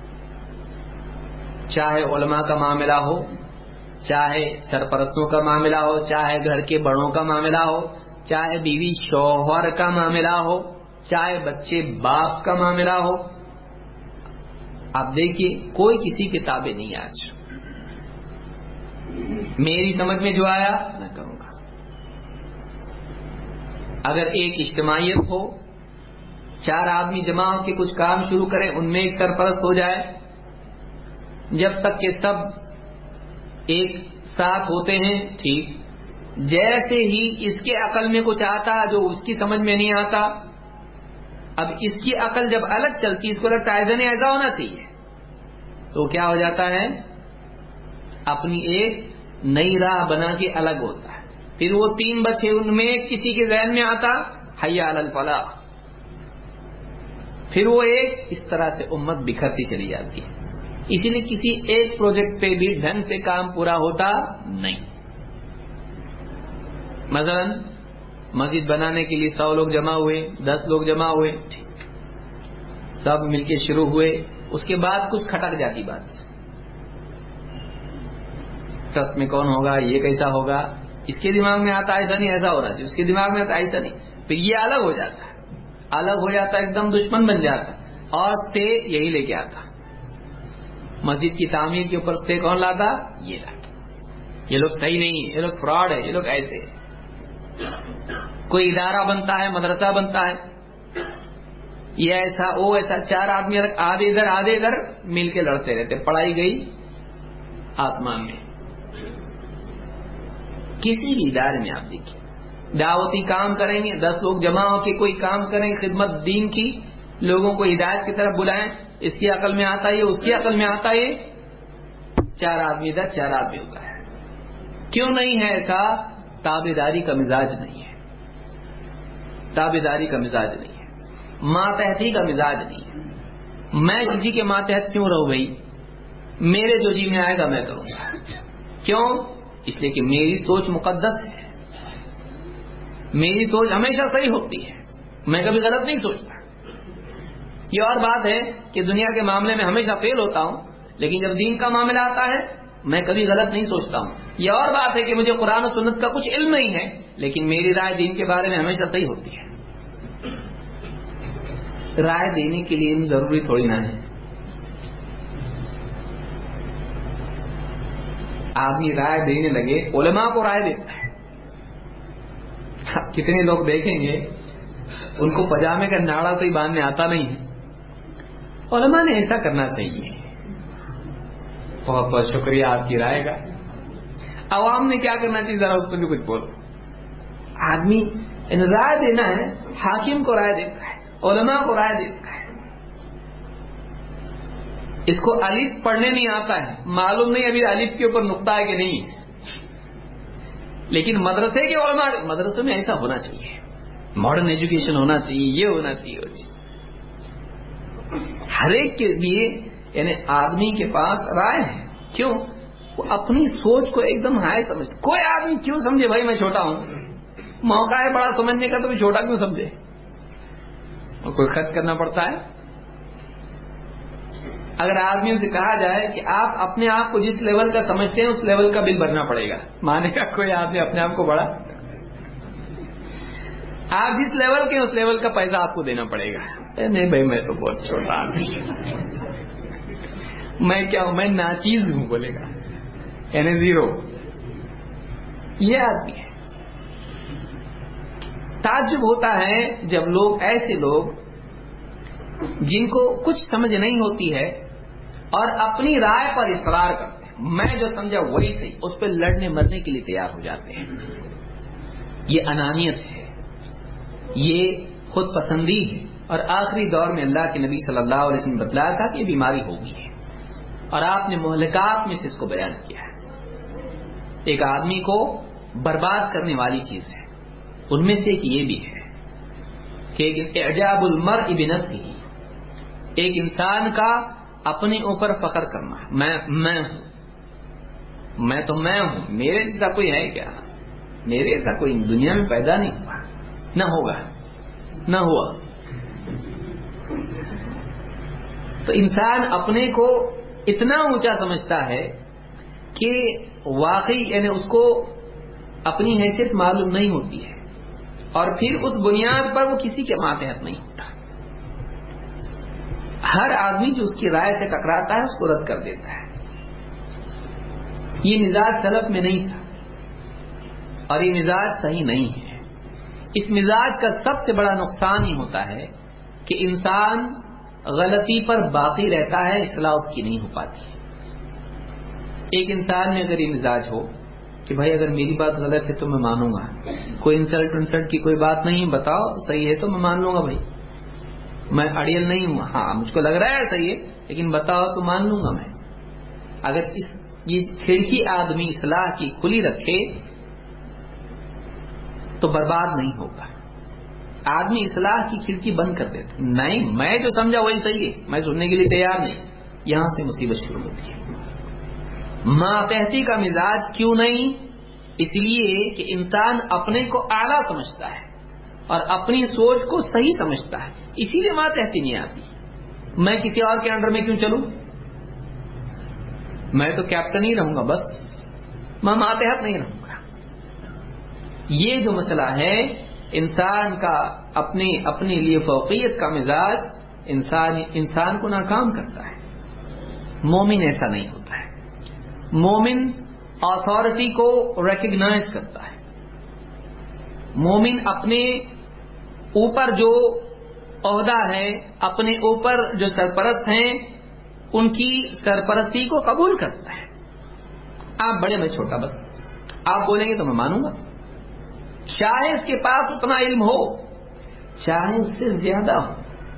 چاہے علماء کا معاملہ ہو، چاہے سرپرستوں کا معاملہ ہو، چاہے گھر کے بڑوں کا معاملہ ہو، چاہے بیوی شوہر کا معاملہ ہو، چاہے بچے باپ کا معاملہ ہو۔ آپ دیکھیے کوئی کسی کے تابع نہیں ہے آج۔ میری سمجھ میں جو آیا میں کروں گا۔ اگر ایک اجتماعیت ہو، 4 آدمی جمع ہو کے کچھ کام شروع کریں، ان میں ایک سرپرست ہو جائے، جب تک کہ سب ایک ساتھ ہوتے ہیں ٹھیک، جیسے ہی اس کے عقل میں کچھ آتا جو اس کی سمجھ میں نہیں آتا، اب اس کی عقل جب الگ چلتی، اس کو لگتا ہے ایسا ہونا چاہیے، تو کیا ہو جاتا ہے؟ اپنی ایک نئی راہ بنا کے الگ ہوتا ہے۔ پھر وہ 3 بچے، ان میں کسی کے ذہن میں آتا حی علی الفلاح، پھر وہ ایک، اس طرح سے امت بکھرتی چلی جاتی ہے۔ اسی لیے کسی ایک پروجیکٹ پہ بھی ڈھنگ سے کام پورا ہوتا نہیں۔ مثلا مسجد بنانے کے لیے 100 لوگ جمع ہوئے، 10 لوگ جمع ہوئے، سب مل کے شروع ہوئے، اس کے بعد کچھ کھٹک جاتی بات، ٹرسٹ میں کون ہوگا، یہ کیسا ہوگا، اس کے دماغ میں آتا ایسا نہیں ایسا ہو رہا ہے، اس کے دماغ میں آتا ایسا نہیں، پھر یہ الگ ہو جاتا ہے، الگ ہو جاتا ہے، ایک دم دشمن بن جاتا ہے، اور سٹے یہی لے کے آتا۔ مسجد کی تعمیر کے اوپر سٹے کون لاتا؟ یہ لاتا، یہ لوگ صحیح نہیں ہے، یہ لوگ فراڈ ہے، یہ لوگ ایسے ہے۔ کوئی ادارہ بنتا ہے، مدرسہ بنتا ہے، یہ ایسا وہ ایسا، 4 آدمی آدھے ادھر مل کے لڑتے رہتے، پڑھائی گئی آسمان میں۔ کسی بھی ادارے میں آپ دیکھیے، دعوتی کام کریں گے، 10 لوگ جمع ہو کے کوئی کام کریں، خدمت دین کی، لوگوں کو ہدایت کی طرف بلائیں، اس کی عقل میں آتا ہے، اس کی عقل میں آتا ہے، 4 آدمی ادھر 4 آدمی ادھر ہے۔ کیوں نہیں ہے ایسا؟ تابعداری کا مزاج نہیں ہے، تابعداری کا مزاج نہیں ہے، ماتحتی کا مزاج نہیں ہے۔ میں کسی کے ماتحت کیوں رہوں بھائی؟ میرے جو جی میں آئے گا میں کروں گا۔ کیوں؟ اس لیے کہ میری سوچ مقدس ہے، میری سوچ ہمیشہ صحیح ہوتی ہے، میں کبھی غلط نہیں سوچتا۔ یہ اور بات ہے کہ دنیا کے معاملے میں ہمیشہ فیل ہوتا ہوں، لیکن جب دین کا معاملہ آتا ہے میں کبھی غلط نہیں سوچتا ہوں۔ یہ اور بات ہے کہ مجھے قرآن و سنت کا کچھ علم نہیں ہے، لیکن میری رائے دین کے بارے میں ہمیشہ صحیح ہوتی ہے۔ رائے دینے کے لیے ضروری تھوڑی نہ ہے، آدمی رائے دینے لگے، علماء کو رائے دیتا ہے۔ کتنے لوگ دیکھیں گے ان کو پجامے کا ناڑا سے ہی باندھنے آتا نہیں ہے، علماء نے ایسا کرنا چاہیے. بہت بہت شکریہ آپ کی رائے کا. عوام نے کیا کرنا چاہیے ذرا اس پہ بھی کچھ بولو. آدمی رائے دینا ہے، حاکم کو رائے دیتا ہے، علماء کو رائے دیتا ہے. اس کو الف پڑھنے نہیں آتا ہے، معلوم نہیں ابھی الف کے اوپر نقطہ ہے کہ نہیں ہے، لیکن مدرسے کے علماء مدرسے میں ایسا ہونا چاہیے، ماڈرن ایجوکیشن ہونا چاہیے، یہ ہونا چاہیے. ہر ایک کے لیے یعنی آدمی کے پاس رائے ہے. کیوں؟ وہ اپنی سوچ کو ایک دم ہائی سمجھتے. کوئی آدمی کیوں سمجھے بھائی میں چھوٹا ہوں، موقع ہے بڑا سمجھنے کا تو بھی چھوٹا کیوں سمجھے. اور کوئی خرچ کرنا پڑتا ہے. اگر آدمیوں سے کہا جائے کہ آپ اپنے آپ کو جس لیول کا سمجھتے ہیں اس لیول کا بل بھرنا پڑے گا، مانے گا کوئی آدمی اپنے آپ کو بڑا؟ آپ جس لیول کے اس لیول کا پیسہ آپ کو دینا پڑے گا. نہیں بھائی میں تو بہت چھوٹا آدمی، میں کیا ہوں، میں ناچیز ہوں بولے گا، یعنی زیرو. یہ آدمی ہے. تعجب ہوتا ہے جب لوگ ایسے لوگ جن کو کچھ سمجھ نہیں ہوتی ہے اور اپنی رائے پر اصرار کرتے ہیں، میں جو سمجھا وہی صحیح، اس پہ لڑنے مرنے کے لیے تیار ہو جاتے ہیں. یہ انانیت ہے، یہ خود پسندی ہے. اور آخری دور میں اللہ کے نبی صلی اللہ علیہ وسلم نے بتلایا تھا کہ یہ بیماری ہوگی ہے، اور آپ نے مہلکات میں سے اس کو بیان کیا ہے. ایک آدمی کو برباد کرنے والی چیز ہے، ان میں سے ایک یہ بھی ہے کہ اعجاب المرء بنفسہ، ایک انسان کا اپنے اوپر فخر کرنا. میں تو میں ہوں، میرے جیسا کوئی ہے کیا، میرے جیسا کوئی دنیا میں پیدا نہیں ہوا، نہ ہوگا، نہ ہوا. تو انسان اپنے کو اتنا اونچا سمجھتا ہے کہ واقعی یعنی اس کو اپنی حیثیت معلوم نہیں ہوتی ہے، اور پھر اس بنیاد پر وہ کسی کے ماتحت نہیں ہوتا. ہر آدمی جو اس کی رائے سے ٹکراتا ہے اس کو رد کر دیتا ہے. یہ مزاج سلف میں نہیں تھا، اور یہ مزاج صحیح نہیں ہے. اس مزاج کا سب سے بڑا نقصان ہی ہوتا ہے کہ انسان غلطی پر باقی رہتا ہے، اصلاح اس کی نہیں ہو پاتی. ایک انسان میں اگر یہ مزاج ہو کہ بھائی اگر میری بات غلط ہے تو میں مانوں گا، کوئی انسلٹ کی کوئی بات نہیں، بتاؤ صحیح ہے تو میں مان لوں گا، بھائی میں اڑیل نہیں ہوں، ہاں مجھ کو لگ رہا ہے صحیح ہے لیکن بتاؤ تو مان لوں گا میں. اگر یہ کھڑکی آدمی اصلاح کی کھلی رکھے تو برباد نہیں ہوگا. آدمی اصلاح کی کھڑکی بند کر دیتا، نہیں میں جو سمجھا وہی صحیح ہے، میں سننے کے لیے تیار نہیں، یہاں سے مصیبت شروع ہوتی ہے. ماتحتی کا مزاج کیوں نہیں؟ اس لیے کہ انسان اپنے کو اعلیٰ سمجھتا ہے اور اپنی سوچ کو صحیح سمجھتا ہے، اسی لیے ماتحتی نہیں آتی. میں کسی اور کے انڈر میں کیوں چلوں، میں تو کیپٹن ہی رہوں گا، بس میں ماتحت نہیں رہوں گا. یہ جو مسئلہ ہے انسان کا اپنے لیے فوقیت کا مزاج انسان کو ناکام کرتا ہے. مومن ایسا نہیں ہوتا ہے. مومن اتھارٹی کو ریکگنائز کرتا ہے. مومن اپنے اوپر جو عہدہ ہے، اپنے اوپر جو سرپرست ہیں ان کی سرپرستی کو قبول کرتا ہے. آپ بڑے میں چھوٹا، بس آپ بولیں گے تو میں مانوں گا، چاہے اس کے پاس اتنا علم ہو، چاہے اس سے زیادہ ہو،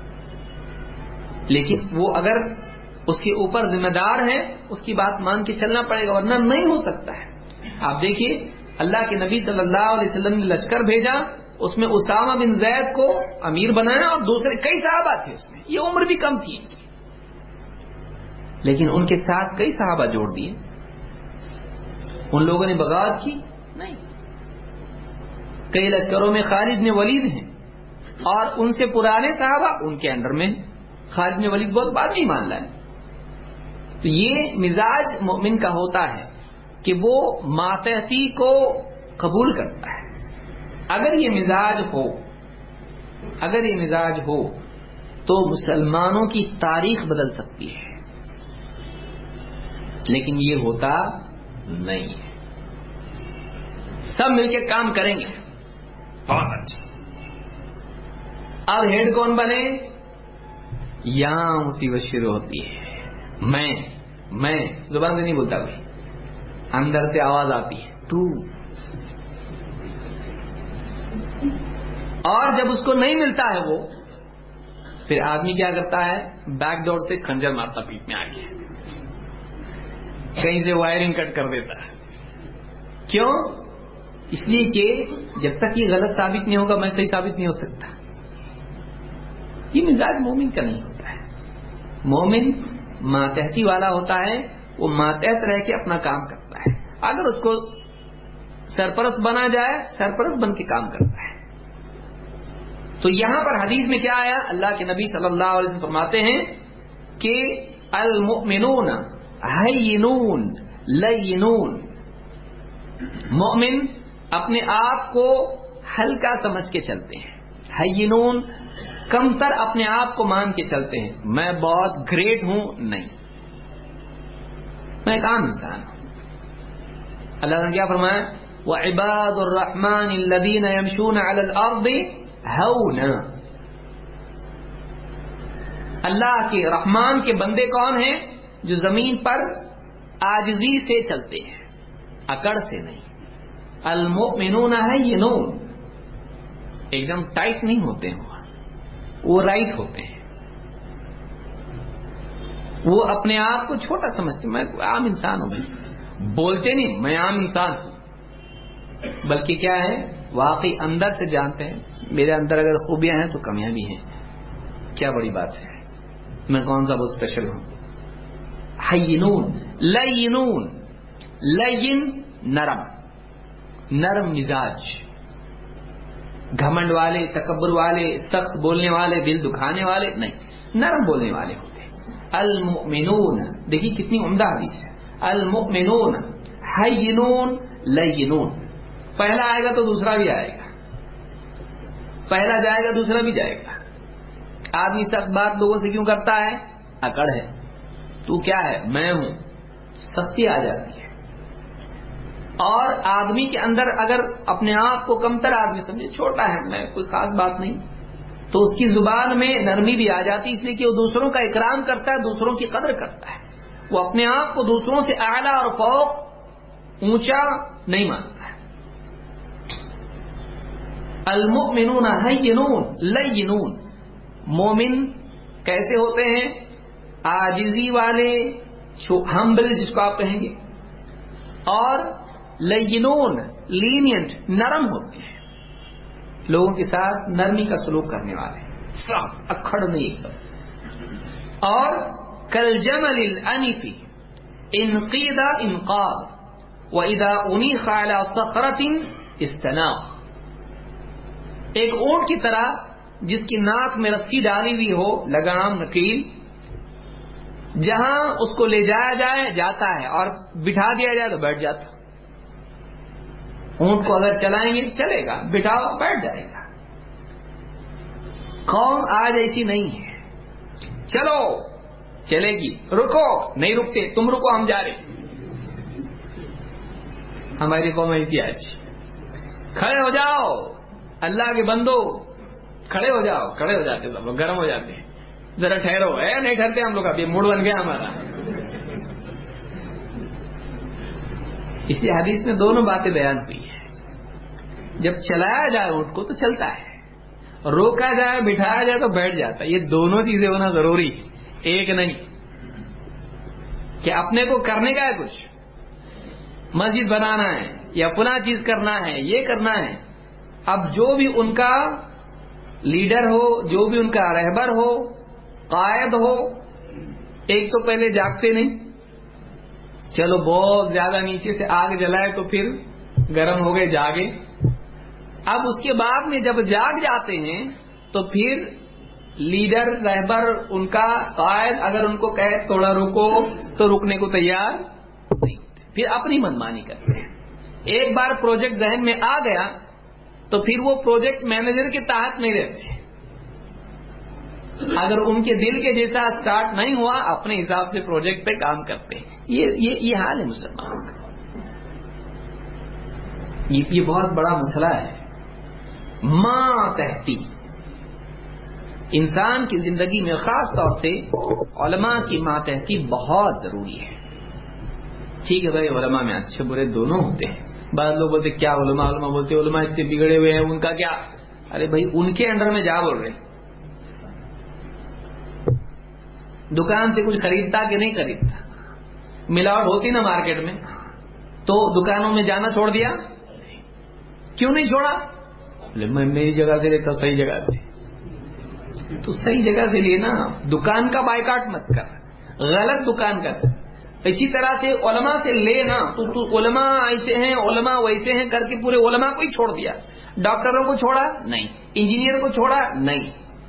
لیکن وہ اگر اس کے اوپر ذمہ دار ہے اس کی بات مان کے چلنا پڑے گا، ورنہ نہیں ہو سکتا ہے. آپ دیکھیے اللہ کے نبی صلی اللہ علیہ وسلم نے لشکر بھیجا، اس میں اسامہ بن زید کو امیر بنایا اور دوسرے کئی صحابہ تھے، اس میں یہ عمر بھی کم تھی ان کی، لیکن ان کے ساتھ کئی صحابہ جوڑ دیے. ان لوگوں نے بغاوت کی نہیں. کئی لشکروں میں خالد بن ولید ہیں اور ان سے پرانے صحابہ ان کے انڈر میں. خالد بن ولید بہت بعد میں مان لائے. تو یہ مزاج مومن کا ہوتا ہے کہ وہ ماتحتی کو قبول کرتا ہے. اگر یہ مزاج ہو تو مسلمانوں کی تاریخ بدل سکتی ہے، لیکن یہ ہوتا نہیں ہے. سب مل کے کام کریں گے، بہت اچھا. اب ہیڈ کون بنے؟ یہاں مصیبت شروع ہوتی ہے. میں زبان سے نہیں بولتا کوئی, اندر سے آواز آتی ہے تو. اور جب اس کو نہیں ملتا ہے وہ, پھر آدمی کیا کرتا ہے, بیک ڈور سے خنجر مارتا پیٹ میں آگے, کہیں سے وائرنگ کٹ کر دیتا ہے. کیوں؟ اس لیے کہ جب تک یہ غلط ثابت نہیں ہوگا میں صحیح ثابت نہیں ہو سکتا. یہ مزاج مومن کا نہیں ہوتا ہے. مومن ماتحتی والا ہوتا ہے, وہ ماتحت رہ کے اپنا کام کرتا ہے. اگر اس کو سرپرست بنا جائے, سرپرست بن کے کام کرتا ہے. تو یہاں پر حدیث میں کیا آیا, اللہ کے نبی صلی اللہ علیہ وسلم فرماتے ہیں کہ المؤمنون ہینون لینون, مومن اپنے آپ کو ہلکا سمجھ کے چلتے ہیں. ہینون کمتر اپنے آپ کو مان کے چلتے ہیں, میں بہت گریٹ ہوں, نہیں, میں ایک عام انسان ہوں. اللہ نے کیا فرمایا, وَعِبَادُ الرَّحْمَنِ الَّذِينَ يَمْشُونَ عَلَى الْأَرْضِ هَوْنًا. اللہ کے رحمان کے بندے کون ہیں؟ جو زمین پر عاجزی سے چلتے ہیں, اکڑ سے نہیں. المؤمنون ہینون, ایک دم ٹائٹ نہیں ہوتے ہیں, وہ رائٹ ہوتے ہیں. وہ اپنے آپ کو چھوٹا سمجھتے, میں عام انسان ہوں, بولتے نہیں میں عام انسان ہوں, بلکہ کیا ہے, واقعی اندر سے جانتے ہیں میرے اندر اگر خوبیاں ہیں تو کمیاں بھی ہیں. کیا بڑی بات ہے, میں کون سا بہت اسپیشل ہوں. ہینون لینون, لین نرم, نرم مزاج, گھمنڈ والے, تکبر والے, سخت بولنے والے, دل دکھانے والے نہیں, نرم بولنے والے ہوتے. المؤمنون, دیکھیے کتنی عمدہ حدیث ہے. المؤمنون ہینون لینون, پہلا آئے گا تو دوسرا بھی آئے گا, پہلا جائے گا دوسرا بھی جائے گا. آدمی سخت بات لوگوں سے کیوں کرتا ہے؟ اکڑ ہے. تو کیا ہے, میں ہوں, سختی آ جاتی ہے. اور آدمی کے اندر اگر اپنے آپ کو کمتر آدمی سمجھے, چھوٹا ہے, میں کوئی خاص بات نہیں, تو اس کی زبان میں نرمی بھی آ جاتی, اس لیے کہ وہ دوسروں کا اکرام کرتا ہے, دوسروں کی قدر کرتا ہے. وہ اپنے آپ کو دوسروں سے اعلیٰ اور فوق اونچا نہیں مانتا ہے. المؤمنون ہینون لینون, مومن کیسے ہوتے ہیں؟ عاجزی والے, ہمبل جس کو آپ کہیں گے, اور لینون لینینٹ, نرم ہوتے ہیں, لوگوں کے ساتھ نرمی کا سلوک کرنے والے, سخت اکھڑ نہیں ایک دم. اور کالجمل الانف ان قید انقاد واذا انیخ علی صخرۃ استناخ, ایک اونٹ کی طرح جس کی ناک میں رسی ڈالی ہوئی ہو, لگام نکیل, جہاں اس کو لے جایا جائے جاتا ہے, اور بٹھا دیا جائے تو بیٹھ جاتا. اونٹ کو اگر چلائیں گے چلے گا, بٹھاؤ بیٹھ جائے گا. قوم آج ایسی نہیں ہے, چلو چلے گی, رکو نہیں رکتے, تم رکو ہم جا رہے. ہماری قوم ایسی آج, کھڑے ہو جاؤ اللہ کے بندو, کھڑے ہو جاؤ, کھڑے ہو جاتے سب لوگ, گرم ہو جاتے ہیں, ذرا ٹھہرو, ہے نہیں ٹھہرتے ہم لوگ, ابھی موڈ بن گیا ہمارا. اس لیے حدیث میں دونوں باتیں بیان ہوئی ہیں. جب چلایا جائے اونٹ کو تو چلتا ہے, روکا جائے بٹھایا جائے تو بیٹھ جاتا ہے. یہ دونوں چیزیں ہونا ضروری, ایک نہیں کہ اپنے کو کرنے کا ہے کچھ, مسجد بنانا ہے یا فلاں چیز کرنا ہے, یہ کرنا ہے. اب جو بھی ان کا لیڈر ہو, جو بھی ان کا رہبر ہو, قائد ہو, ایک تو پہلے جاگتے نہیں, چلو بہت زیادہ نیچے سے آگ جلائے تو پھر گرم ہو گئے, جاگے. اب اس کے بعد میں جب جاگ جاتے ہیں تو پھر لیڈر, رہبر, ان کا قائد اگر ان کو کہے تھوڑا رکو تو رکنے کو تیار نہیں ہوتے, پھر اپنی منمانی کرتے ہیں. ایک بار پروجیکٹ ذہن میں آ گیا تو پھر وہ پروجیکٹ مینیجر کے تحت نہیں رہتے. اگر ان کے دل کے جیسا سٹارٹ نہیں ہوا, اپنے حساب سے پروجیکٹ پہ کام کرتے ہیں. یہ حال ہے مسلمانوں کا. یہ بہت بڑا مسئلہ ہے. ماں تحتی, انسان کی زندگی میں خاص طور سے علماء کی ماتحتی بہت ضروری ہے. ٹھیک ہے بھائی، علماء میں اچھے برے دونوں ہوتے ہیں. بعض لوگ بولتے کیا علماء بولتے علماء اتنے بگڑے ہوئے ہیں، ان کا کیا؟ ارے بھائی ان کے انڈر میں جا بول رہے. دکان سے کچھ خریدتا کہ نہیں خریدتا؟ ملاوٹ ہوتی نا مارکیٹ میں، تو دکانوں میں جانا چھوڑ دیا؟ کیوں نہیں چھوڑا؟ میں میری جگہ سے لیتا، صحیح جگہ سے. تو صحیح جگہ سے لینا، دکان کا بائیکاٹ مت کر، غلط دکان کا. اسی طرح سے علماء سے لینا، تو علماء ایسے ہیں علماء ویسے ہیں کر کے پورے علماء کو ہی چھوڑ دیا. ڈاکٹروں کو چھوڑا نہیں، انجینئر کو چھوڑا نہیں،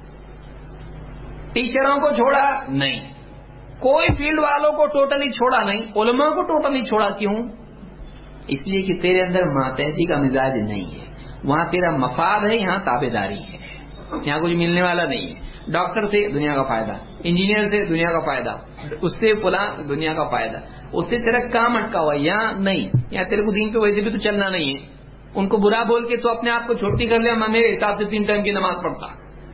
ٹیچروں کو چھوڑا نہیں، کوئی فیلڈ والوں کو ٹوٹلی چھوڑا نہیں، علماء کو ٹوٹلی چھوڑا. کیوں؟ اس لیے کہ تیرے اندر ماتحتی کا مزاج نہیں ہے. وہاں تیرا مفاد ہے، یہاں تابع داری ہے، یہاں کچھ ملنے والا نہیں ہے. ڈاکٹر سے دنیا کا فائدہ، انجینئر سے دنیا کا فائدہ، اس سے فلاں دنیا کا فائدہ، اس سے تیرا کام اٹکا ہوا. یہاں نہیں، یہاں تیرے کو دین پہ ویسے بھی تو چلنا نہیں ہے. ان کو برا بول کے تو اپنے آپ کو چھوٹی کر لیا. میں میرے حساب سے 3 ٹائم کی نماز پڑھتا،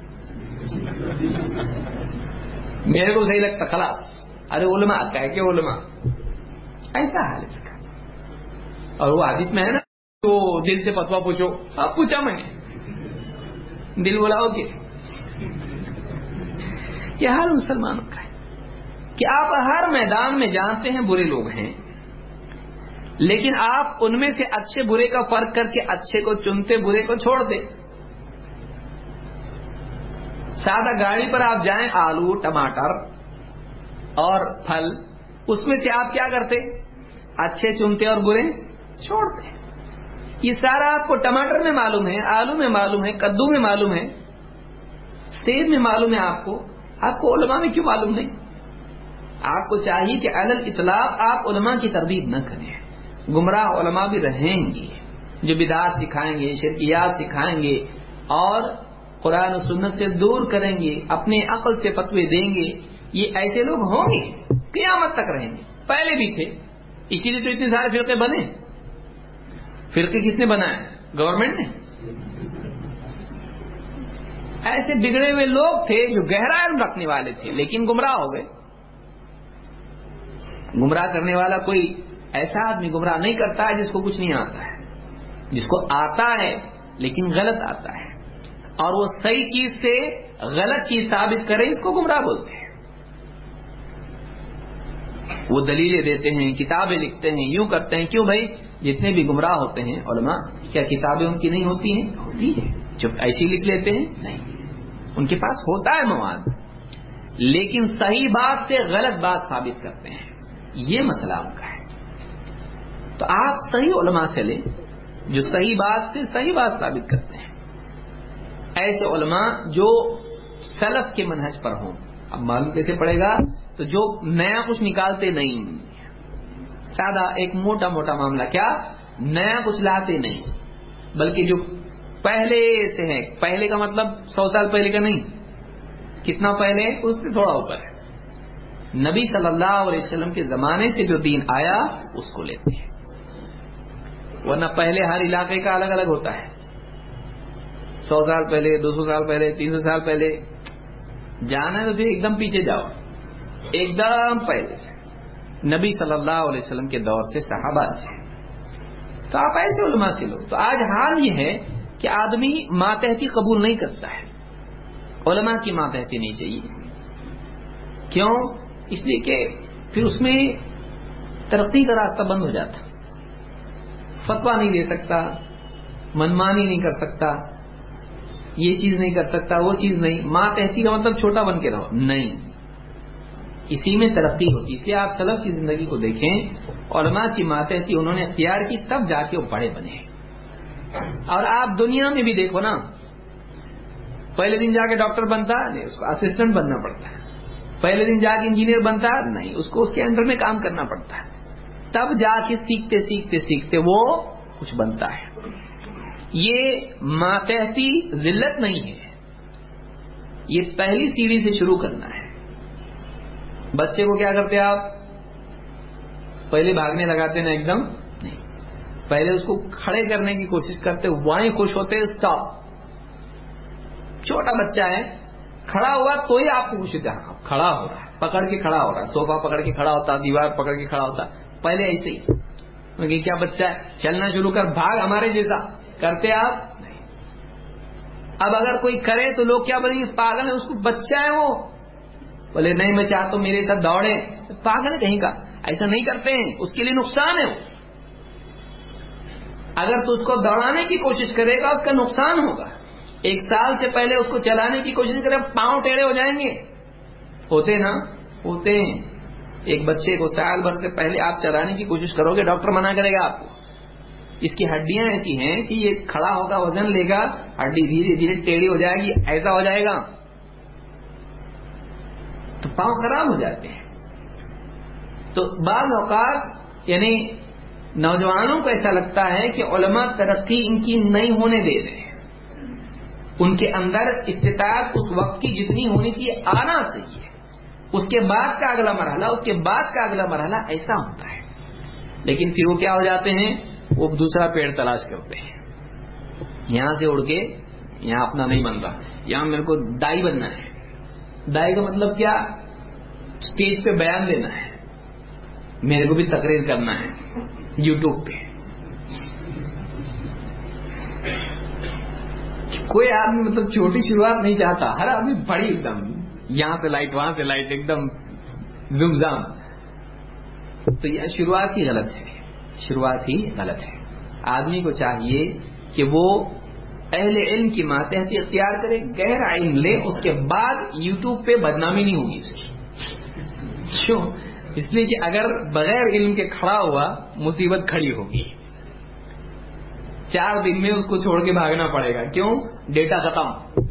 میرے کو صحیح لگتا، خلاص. ارے علماء کا ہے کہ علماء ایسا حال اس کا. اور وہ حدیث میں ہے نا، تو دل سے فتوا پوچھو. سب پوچھا میں نے، دل بلاؤ گے. یہ حال مسلمانوں کا ہے کہ آپ ہر میدان میں جانتے ہیں برے لوگ ہیں، لیکن آپ ان میں سے اچھے برے کا فرق کر کے اچھے کو چنتے، برے کو چھوڑ دیں. سادہ گاڑی پر آپ جائیں، آلو ٹماٹر اور پھل، اس میں سے آپ کیا کرتے؟ اچھے چنتے اور برے چھوڑتے. یہ سارا آپ کو ٹماٹر میں معلوم ہے، آلو میں معلوم ہے، کدو میں معلوم ہے، سیب میں معلوم ہے. آپ کو علماء میں کیوں معلوم نہیں؟ آپ کو چاہیے کہ علی الاطلاق آپ علماء کی تردید نہ کریں. گمراہ علماء بھی رہیں گے جو بدعات سکھائیں گے، شرکیات سکھائیں گے اور قرآن و سنت سے دور کریں گے، اپنے عقل سے فتوے دیں گے. یہ ایسے لوگ ہوں گے، قیامت تک رہیں گے. پہلے بھی تھے، اسی لیے تو اتنے سارے فرقے بنے. فرقے کس نے بنائے؟ گورنمنٹ نے. ایسے بگڑے ہوئے لوگ تھے جو گہرا علم رکھنے والے تھے، لیکن گمراہ ہو گئے. گمراہ کرنے والا کوئی ایسا آدمی گمراہ نہیں کرتا ہے جس کو کچھ نہیں آتا ہے. جس کو آتا ہے لیکن غلط آتا ہے اور وہ صحیح چیز سے غلط چیز ثابت کرے، اس کو گمراہ بولتے ہیں. وہ دلیلیں دیتے ہیں، کتابیں لکھتے ہیں، یوں کرتے ہیں. کیوں بھائی؟ جتنے بھی گمراہ ہوتے ہیں علماء، کیا کتابیں ان کی نہیں ہوتی ہیں؟ ہوتی ہیں. جب ایسی لکھ لیتے ہیں؟ نہیں، ان کے پاس ہوتا ہے مواد، لیکن صحیح بات سے غلط بات ثابت کرتے ہیں. یہ مسئلہ ان کا ہے. تو آپ صحیح علماء سے لیں جو صحیح بات سے صحیح بات ثابت کرتے ہیں. ایسے علماء جو سلف کے منہج پر ہوں. اب معلوم کیسے پڑے گا؟ تو جو نیا کچھ نکالتے نہیں، سادہ ایک موٹا موٹا معاملہ، کیا نیا کچھ لاتے نہیں، بلکہ جو پہلے سے ہے. پہلے کا مطلب 100 سال پہلے کا نہیں، کتنا پہلے؟ اس سے تھوڑا اوپر ہے. نبی صلی اللہ علیہ وسلم کے زمانے سے جو دین آیا اس کو لیتے ہیں. ورنہ پہلے ہر علاقے کا الگ الگ ہوتا ہے. 100 سال پہلے، 200 سال پہلے، 300 سال پہلے جانا ہے تو پھر ایک دم پیچھے جاؤ، ایک دم پہلے سے نبی صلی اللہ علیہ وسلم کے دور سے، صحابہ سے. تو آپ ایسے علماء سے لو. تو آج حال یہ ہے کہ آدمی ماتحتی قبول نہیں کرتا ہے، علماء کی ماتحتی نہیں چاہیے. کیوں؟ اس لیے کہ پھر اس میں ترقی کا راستہ بند ہو جاتا. فتویٰ نہیں دے سکتا، منمانی نہیں کر سکتا، یہ چیز نہیں کر سکتا، وہ چیز نہیں. ماتحتی کا مطلب چھوٹا بن کے رہو نہیں، اسی میں ترقی ہوتی. اس لیے آپ سلف کی زندگی کو دیکھیں، علماء کی ماتحتی انہوں نے اختیار کی، تب جا کے وہ بڑے بنے. اور آپ دنیا میں بھی دیکھو نا، پہلے دن جا کے ڈاکٹر بنتا نہیں، اس کو اسسٹنٹ بننا پڑتا ہے. پہلے دن جا کے انجینئر بنتا نہیں، اس کو اس کے انڈر میں کام کرنا پڑتا ہے. تب جا کے سیکھتے سیکھتے سیکھتے وہ کچھ بنتا ہے. یہ ماتحتی ذلت نہیں ہے، یہ پہلی سیڑھی سے شروع کرنا ہے. بچے کو کیا کرتے آپ؟ پہلے بھاگنے لگاتے نا، ایک دم نہیں، پہلے اس کو کھڑے کرنے کی کوشش کرتے، وہیں خوش ہوتے. اسٹاپ. چھوٹا بچہ ہے، کھڑا ہوا تو ہی آپ کو کچھ دیکھا کھڑا ہو رہا ہے, پکڑ کے کھڑا ہو رہا ہے, صوفہ پکڑ کے کھڑا ہوتا, دیوار پکڑ کے کھڑا ہوتا. پہلے ایسے ہی کیا بچہ ہے چلنا شروع کر بھاگ ہمارے جیسا کرتے آپ نہیں. اب اگر کوئی کرے تو لوگ کیا بولیں گے, پاگل ہے, اس کو بچہ ہے وہ. بولے نہیں میں چاہتا ہوں میرے ساتھ دوڑے, پاگل ہے کہیں کا, ایسا نہیں کرتے ہیں, اس کے لیے نقصان ہے. اگر تو اس کو دوڑانے کی کوشش کرے گا اس کا نقصان ہوگا. 1 سال سے پہلے اس کو چلانے کی کوشش کرے پاؤں ٹیڑھے ہو جائیں گے. ہوتے نا, ہوتے ہیں. ایک بچے کو سال بھر سے پہلے آپ چلانے کی کوشش کرو گے, ڈاکٹر منع کرے گا آپ کو. اس کی ہڈیاں ایسی ہیں کہ یہ کھڑا ہوگا, وزن لے گا, ہڈی دھیرے دھیرے ٹیڑھی ہو جائے گی, ایسا ہو جائے گا تو پاؤں خراب ہو جاتے ہیں. تو بعض اوقات یعنی نوجوانوں کو ایسا لگتا ہے کہ علماء ترقی ان کی نہیں ہونے دے رہے ہیں, ان کے اندر استطاعت اس وقت کی جتنی ہونی چاہیے آنا چاہیے, اس کے بعد کا اگلا مرحلہ, اس کے بعد کا اگلا مرحلہ, ایسا ہوتا ہے. لیکن پھر وہ کیا ہو جاتے ہیں, وہ دوسرا پیڑ تلاش کرتے ہیں. یہاں سے اڑ کے یہاں اپنا نہیں بن رہا, یہاں میرے کو دائی بننا ہے. دائی کا مطلب کیا, اسٹیج پہ بیان دینا ہے, میرے کو بھی تقریر کرنا ہے یوٹیوب پہ. کوئی آدمی مطلب چھوٹی شروعات نہیں چاہتا, ہر آدمی بڑی ایک دم, یہاں سے لائٹ وہاں سے لائٹ, ایک دم زمزام. تو یہ شروعات ہی غلط ہے, شروعات ہی غلط ہے. آدمی کو چاہیے کہ وہ اہل علم کی ماتحت اختیار کرے, گہرا علم لے, اس کے بعد یوٹیوب پہ بدنامی نہیں ہوگی اس کی. کیوں؟ اس لیے کہ اگر بغیر علم کے کھڑا ہوا مصیبت کھڑی ہوگی. 4 دن میں اس کو چھوڑ کے بھاگنا پڑے گا. کیوں؟ ڈیٹا ختم,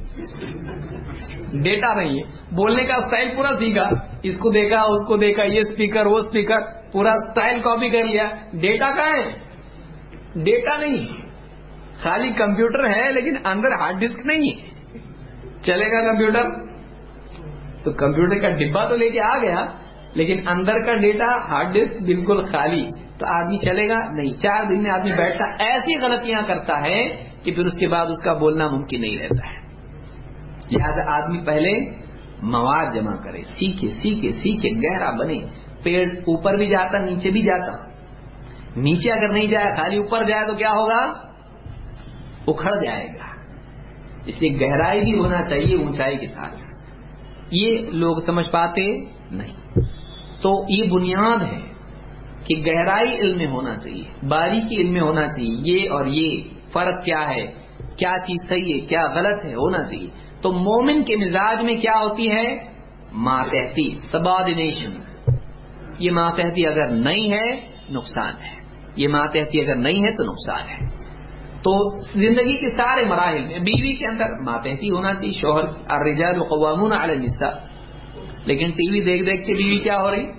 ڈیٹا نہیں ہے. بولنے کا اسٹائل پورا سیکھا, اس کو دیکھا اس کو دیکھا, یہ اسپیکر وہ اسپیکر, پورا اسٹائل کاپی کر لیا. ڈیٹا کہاں ہے؟ ڈیٹا نہیں ہے, خالی کمپیوٹر ہے لیکن اندر ہارڈ ڈسک نہیں ہے. چلے گا کمپیوٹر تو کمپیوٹر کا ڈبہ تو لے کے آ گیا, لیکن اندر کا ڈیٹا ہارڈ ڈسک بالکل خالی, تو آدمی چلے گا نہیں. 4 دن میں آدمی بیٹھتا ایسی غلطیاں کرتا ہے کہ پھر اس کے بعد اس کا بولنا ممکن نہیں رہتا ہے. لہذا آدمی پہلے مواد جمع کرے, سیکھے سیکھے سیکھے, گہرا بنے. پیڑ اوپر بھی جاتا نیچے بھی جاتا, نیچے اگر نہیں جائے خالی اوپر جائے تو کیا ہوگا, اکھڑ جائے گا. اس لیے گہرائی بھی ہونا چاہیے اونچائی کے ساتھ. یہ لوگ سمجھ پاتے نہیں. تو یہ بنیاد ہے کہ گہرائی علم میں ہونا چاہیے, باریکی علم میں ہونا چاہیے. یہ اور یہ فرق کیا ہے, کیا چیز صحیح ہے کیا غلط ہے, ہونا چاہیے. تو مومن کے مزاج میں کیا ہوتی ہے, ماتحتی, سبارڈینیشن. یہ ماتحتی اگر نہیں ہے نقصان ہے, یہ ماتحتی اگر نہیں ہے تو نقصان ہے. تو زندگی کے سارے مراحل میں بیوی کے اندر ماتحتی ہونا چاہیے, شوہر کی. الرجال قوامون علی النساء. لیکن ٹی وی دیکھ دیکھ کے بیوی کیا ہو رہی,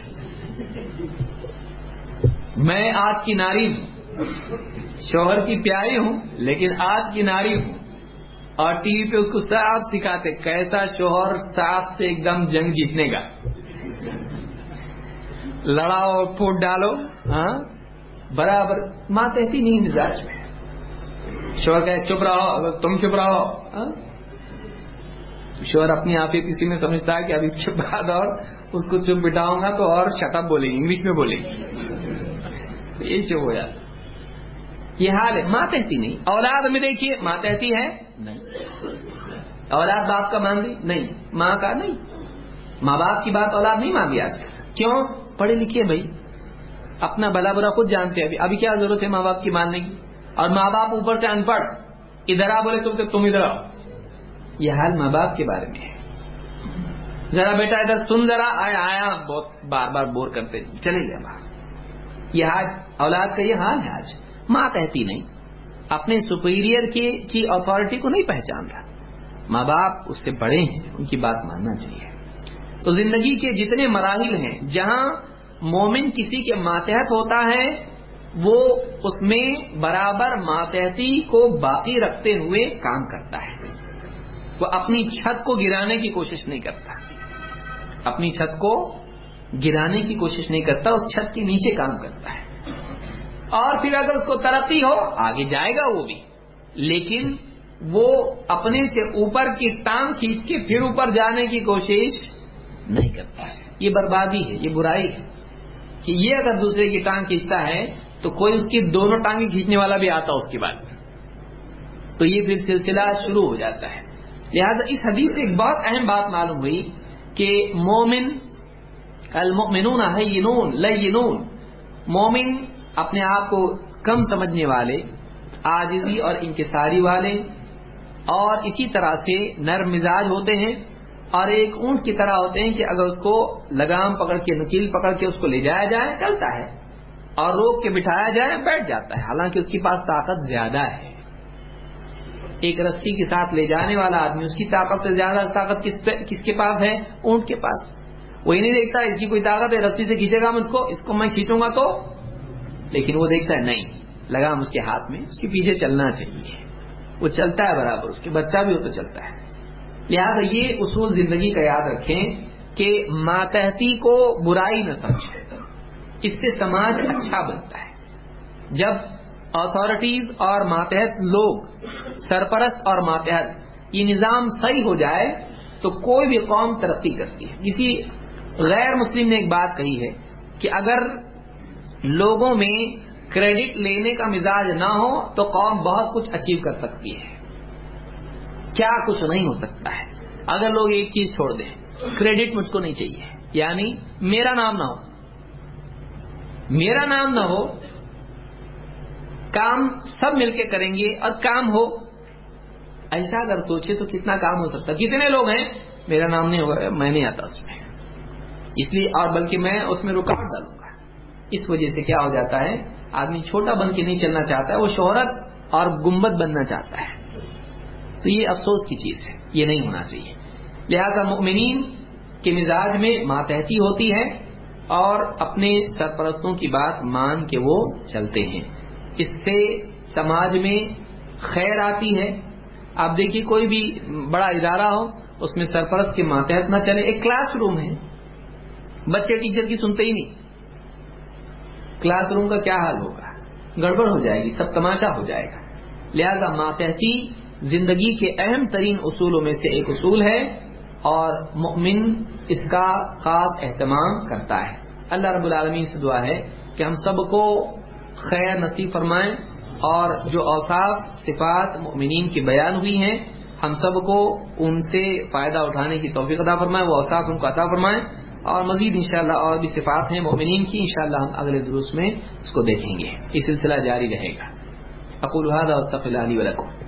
میں آج کی ناری ہوں, شوہر کی پیاری ہوں لیکن آج کی ناری ہوں. اور ٹی وی پہ اس کو صاف سکھاتے کیسا شوہر ساتھ سے ایک دم جنگ جیتنے گا, لڑاؤ پھوٹ ڈالو. ہاں برابر ماتحتی نہیں مزاج میں. شوہر کہے چپ رہو, تم چپ رہو. شوہر اپنی آپ ہی کسی میں سمجھتا ہے کہ اب اس کے بعد اور اس کو چپ بٹھاؤں گا تو اور شٹ اپ بولے گی, انگلش میں بولے گی, یہ چپ ہو جاتا. یہ حال ہے, ماتحتی نہیں. اولاد میں دیکھیے ماتحتی ہے نہیں, اولاد باپ کا مانگی نہیں, ماں کا نہیں. ماں باپ کی بات اولاد نہیں مانگی آج کل. کیوں؟ پڑھے لکھے بھائی, اپنا بھلا برا خود جانتے ہیں. ابھی کیا ضرورت ہے ماں باپ کی ماننے کی, اور ماں باپ اوپر سے ان پڑھ, ادھر آ بولے تم ادھر آؤ. یہ حال ماں باپ کے بارے میں ہے. ذرا بیٹا ادھر سن, ذرا آیا بہت بار بار بور کرتے چلے گیا باہر. یہ حال اولاد کا, یہ حال ہے آج. ماتحتی نہیں, اپنے سپیریئر کی اتھارٹی کو نہیں پہچان رہا. ماں باپ اس سے بڑے ہیں, ان کی بات ماننا چاہیے. تو زندگی کے جتنے مراحل ہیں جہاں مومن کسی کے ماتحت ہوتا ہے وہ اس میں برابر ماتحتی کو باقی رکھتے ہوئے کام کرتا ہے. وہ اپنی چھت کو گرانے کی کوشش نہیں کرتا, اپنی چھت کو گرانے کی کوشش نہیں کرتا, اس چھت کے نیچے کام کرتا ہے. اور پھر اگر اس کو ترقی ہو آگے جائے گا وہ بھی, لیکن وہ اپنے سے اوپر کی ٹانگ کھینچ کے پھر اوپر جانے کی کوشش نہیں کرتا ہے. یہ بربادی ہے, یہ برائی ہے کہ یہ اگر دوسرے کی ٹانگ کھینچتا ہے تو کوئی اس کی دونوں ٹانگیں کھینچنے والا بھی آتا اس کے بعد, تو یہ پھر سلسلہ شروع ہو جاتا ہے. لہذا اس حدیث سے ایک بہت اہم بات معلوم ہوئی کہ مومن المؤمنون ہینون لینون, مومن اپنے آپ کو کم سمجھنے والے, عاجزی اور انکساری والے, اور اسی طرح سے نرم مزاج ہوتے ہیں, اور ایک اونٹ کی طرح ہوتے ہیں کہ اگر اس کو لگام پکڑ کے نکیل پکڑ کے اس کو لے جایا جائے چلتا ہے, اور روک کے بٹھایا جائے بیٹھ جاتا ہے, حالانکہ اس کے پاس طاقت زیادہ ہے. ایک رسی کے ساتھ لے جانے والا آدمی, اس کی طاقت سے زیادہ طاقت کس کے پاس ہے؟ اونٹ کے پاس. وہی نہیں دیکھتا اس کی کوئی طاقت ہے, رسی سے کھینچے گا اس کو میں کھینچوں گا تو, لیکن وہ دیکھتا ہے نہیں, لگام اس کے ہاتھ میں, اس کے پیچھے چلنا چاہیے, وہ چلتا ہے برابر, اس کے بچہ بھی ہو تو چلتا ہے. لہذا یہ اصول زندگی کا یاد رکھیں کہ ماتحتی کو برائی نہ سمجھیں, اس سے سماج اچھا بنتا ہے. جب اتھارٹیز اور ماتحت لوگ, سرپرست اور ماتحت, یہ نظام صحیح ہو جائے تو کوئی بھی قوم ترقی کرتی ہے. کسی غیر مسلم نے ایک بات کہی ہے کہ اگر لوگوں میں کریڈٹ لینے کا مزاج نہ ہو تو قوم بہت کچھ اچیو کر سکتی ہے. کیا کچھ نہیں ہو سکتا ہے اگر لوگ ایک چیز چھوڑ دیں, کریڈٹ مجھ کو نہیں چاہیے, یعنی میرا نام نہ ہو, میرا نام نہ ہو, کام سب مل کے کریں گے اور کام ہو. ایسا اگر سوچے تو کتنا کام ہو سکتا ہے. کتنے لوگ ہیں میرا نام نہیں ہوگا, میں نہیں آتا اس میں, اس لیے, اور بلکہ میں اس میں رکاوٹ ڈالوں گا. اس وجہ سے کیا ہو جاتا ہے, آدمی چھوٹا بن کے نہیں چلنا چاہتا ہے, وہ شہرت اور گنبد بننا چاہتا ہے. تو یہ افسوس کی چیز ہے, یہ نہیں ہونا چاہیے. لہذا مومنین کے مزاج میں ماتحتی ہوتی ہے اور اپنے سرپرستوں کی بات مان کے وہ چلتے ہیں. اس سے سماج میں خیر آتی ہے. آپ دیکھیے کوئی بھی بڑا ادارہ ہو, اس میں سرپرست کے ماتحت نہ چلے. ایک کلاس روم ہے, بچے ٹیچر کی سنتے ہی نہیں, کلاس روم کا کیا حال ہوگا, گڑبڑ ہو جائے گی, سب تماشا ہو جائے گا. لہذا ماتحتی زندگی کے اہم ترین اصولوں میں سے ایک اصول ہے, اور مومن اس کا خاص اہتمام کرتا ہے. اللہ رب العالمین سے دعا ہے کہ ہم سب کو خیر نصیب فرمائیں, اور جو اوصاف صفات مومنین کی بیان ہوئی ہیں ہم سب کو ان سے فائدہ اٹھانے کی توفیق عطا فرمائیں, وہ اوصاف ان کو عطا فرمائیں. اور مزید انشاءاللہ اور بھی صفات ہیں مومنین کی, انشاءاللہ ہم اگلے دروس میں اس کو دیکھیں گے. یہ سلسلہ جاری رہے گا. اقول هذا واستغفر الله لي ولكم.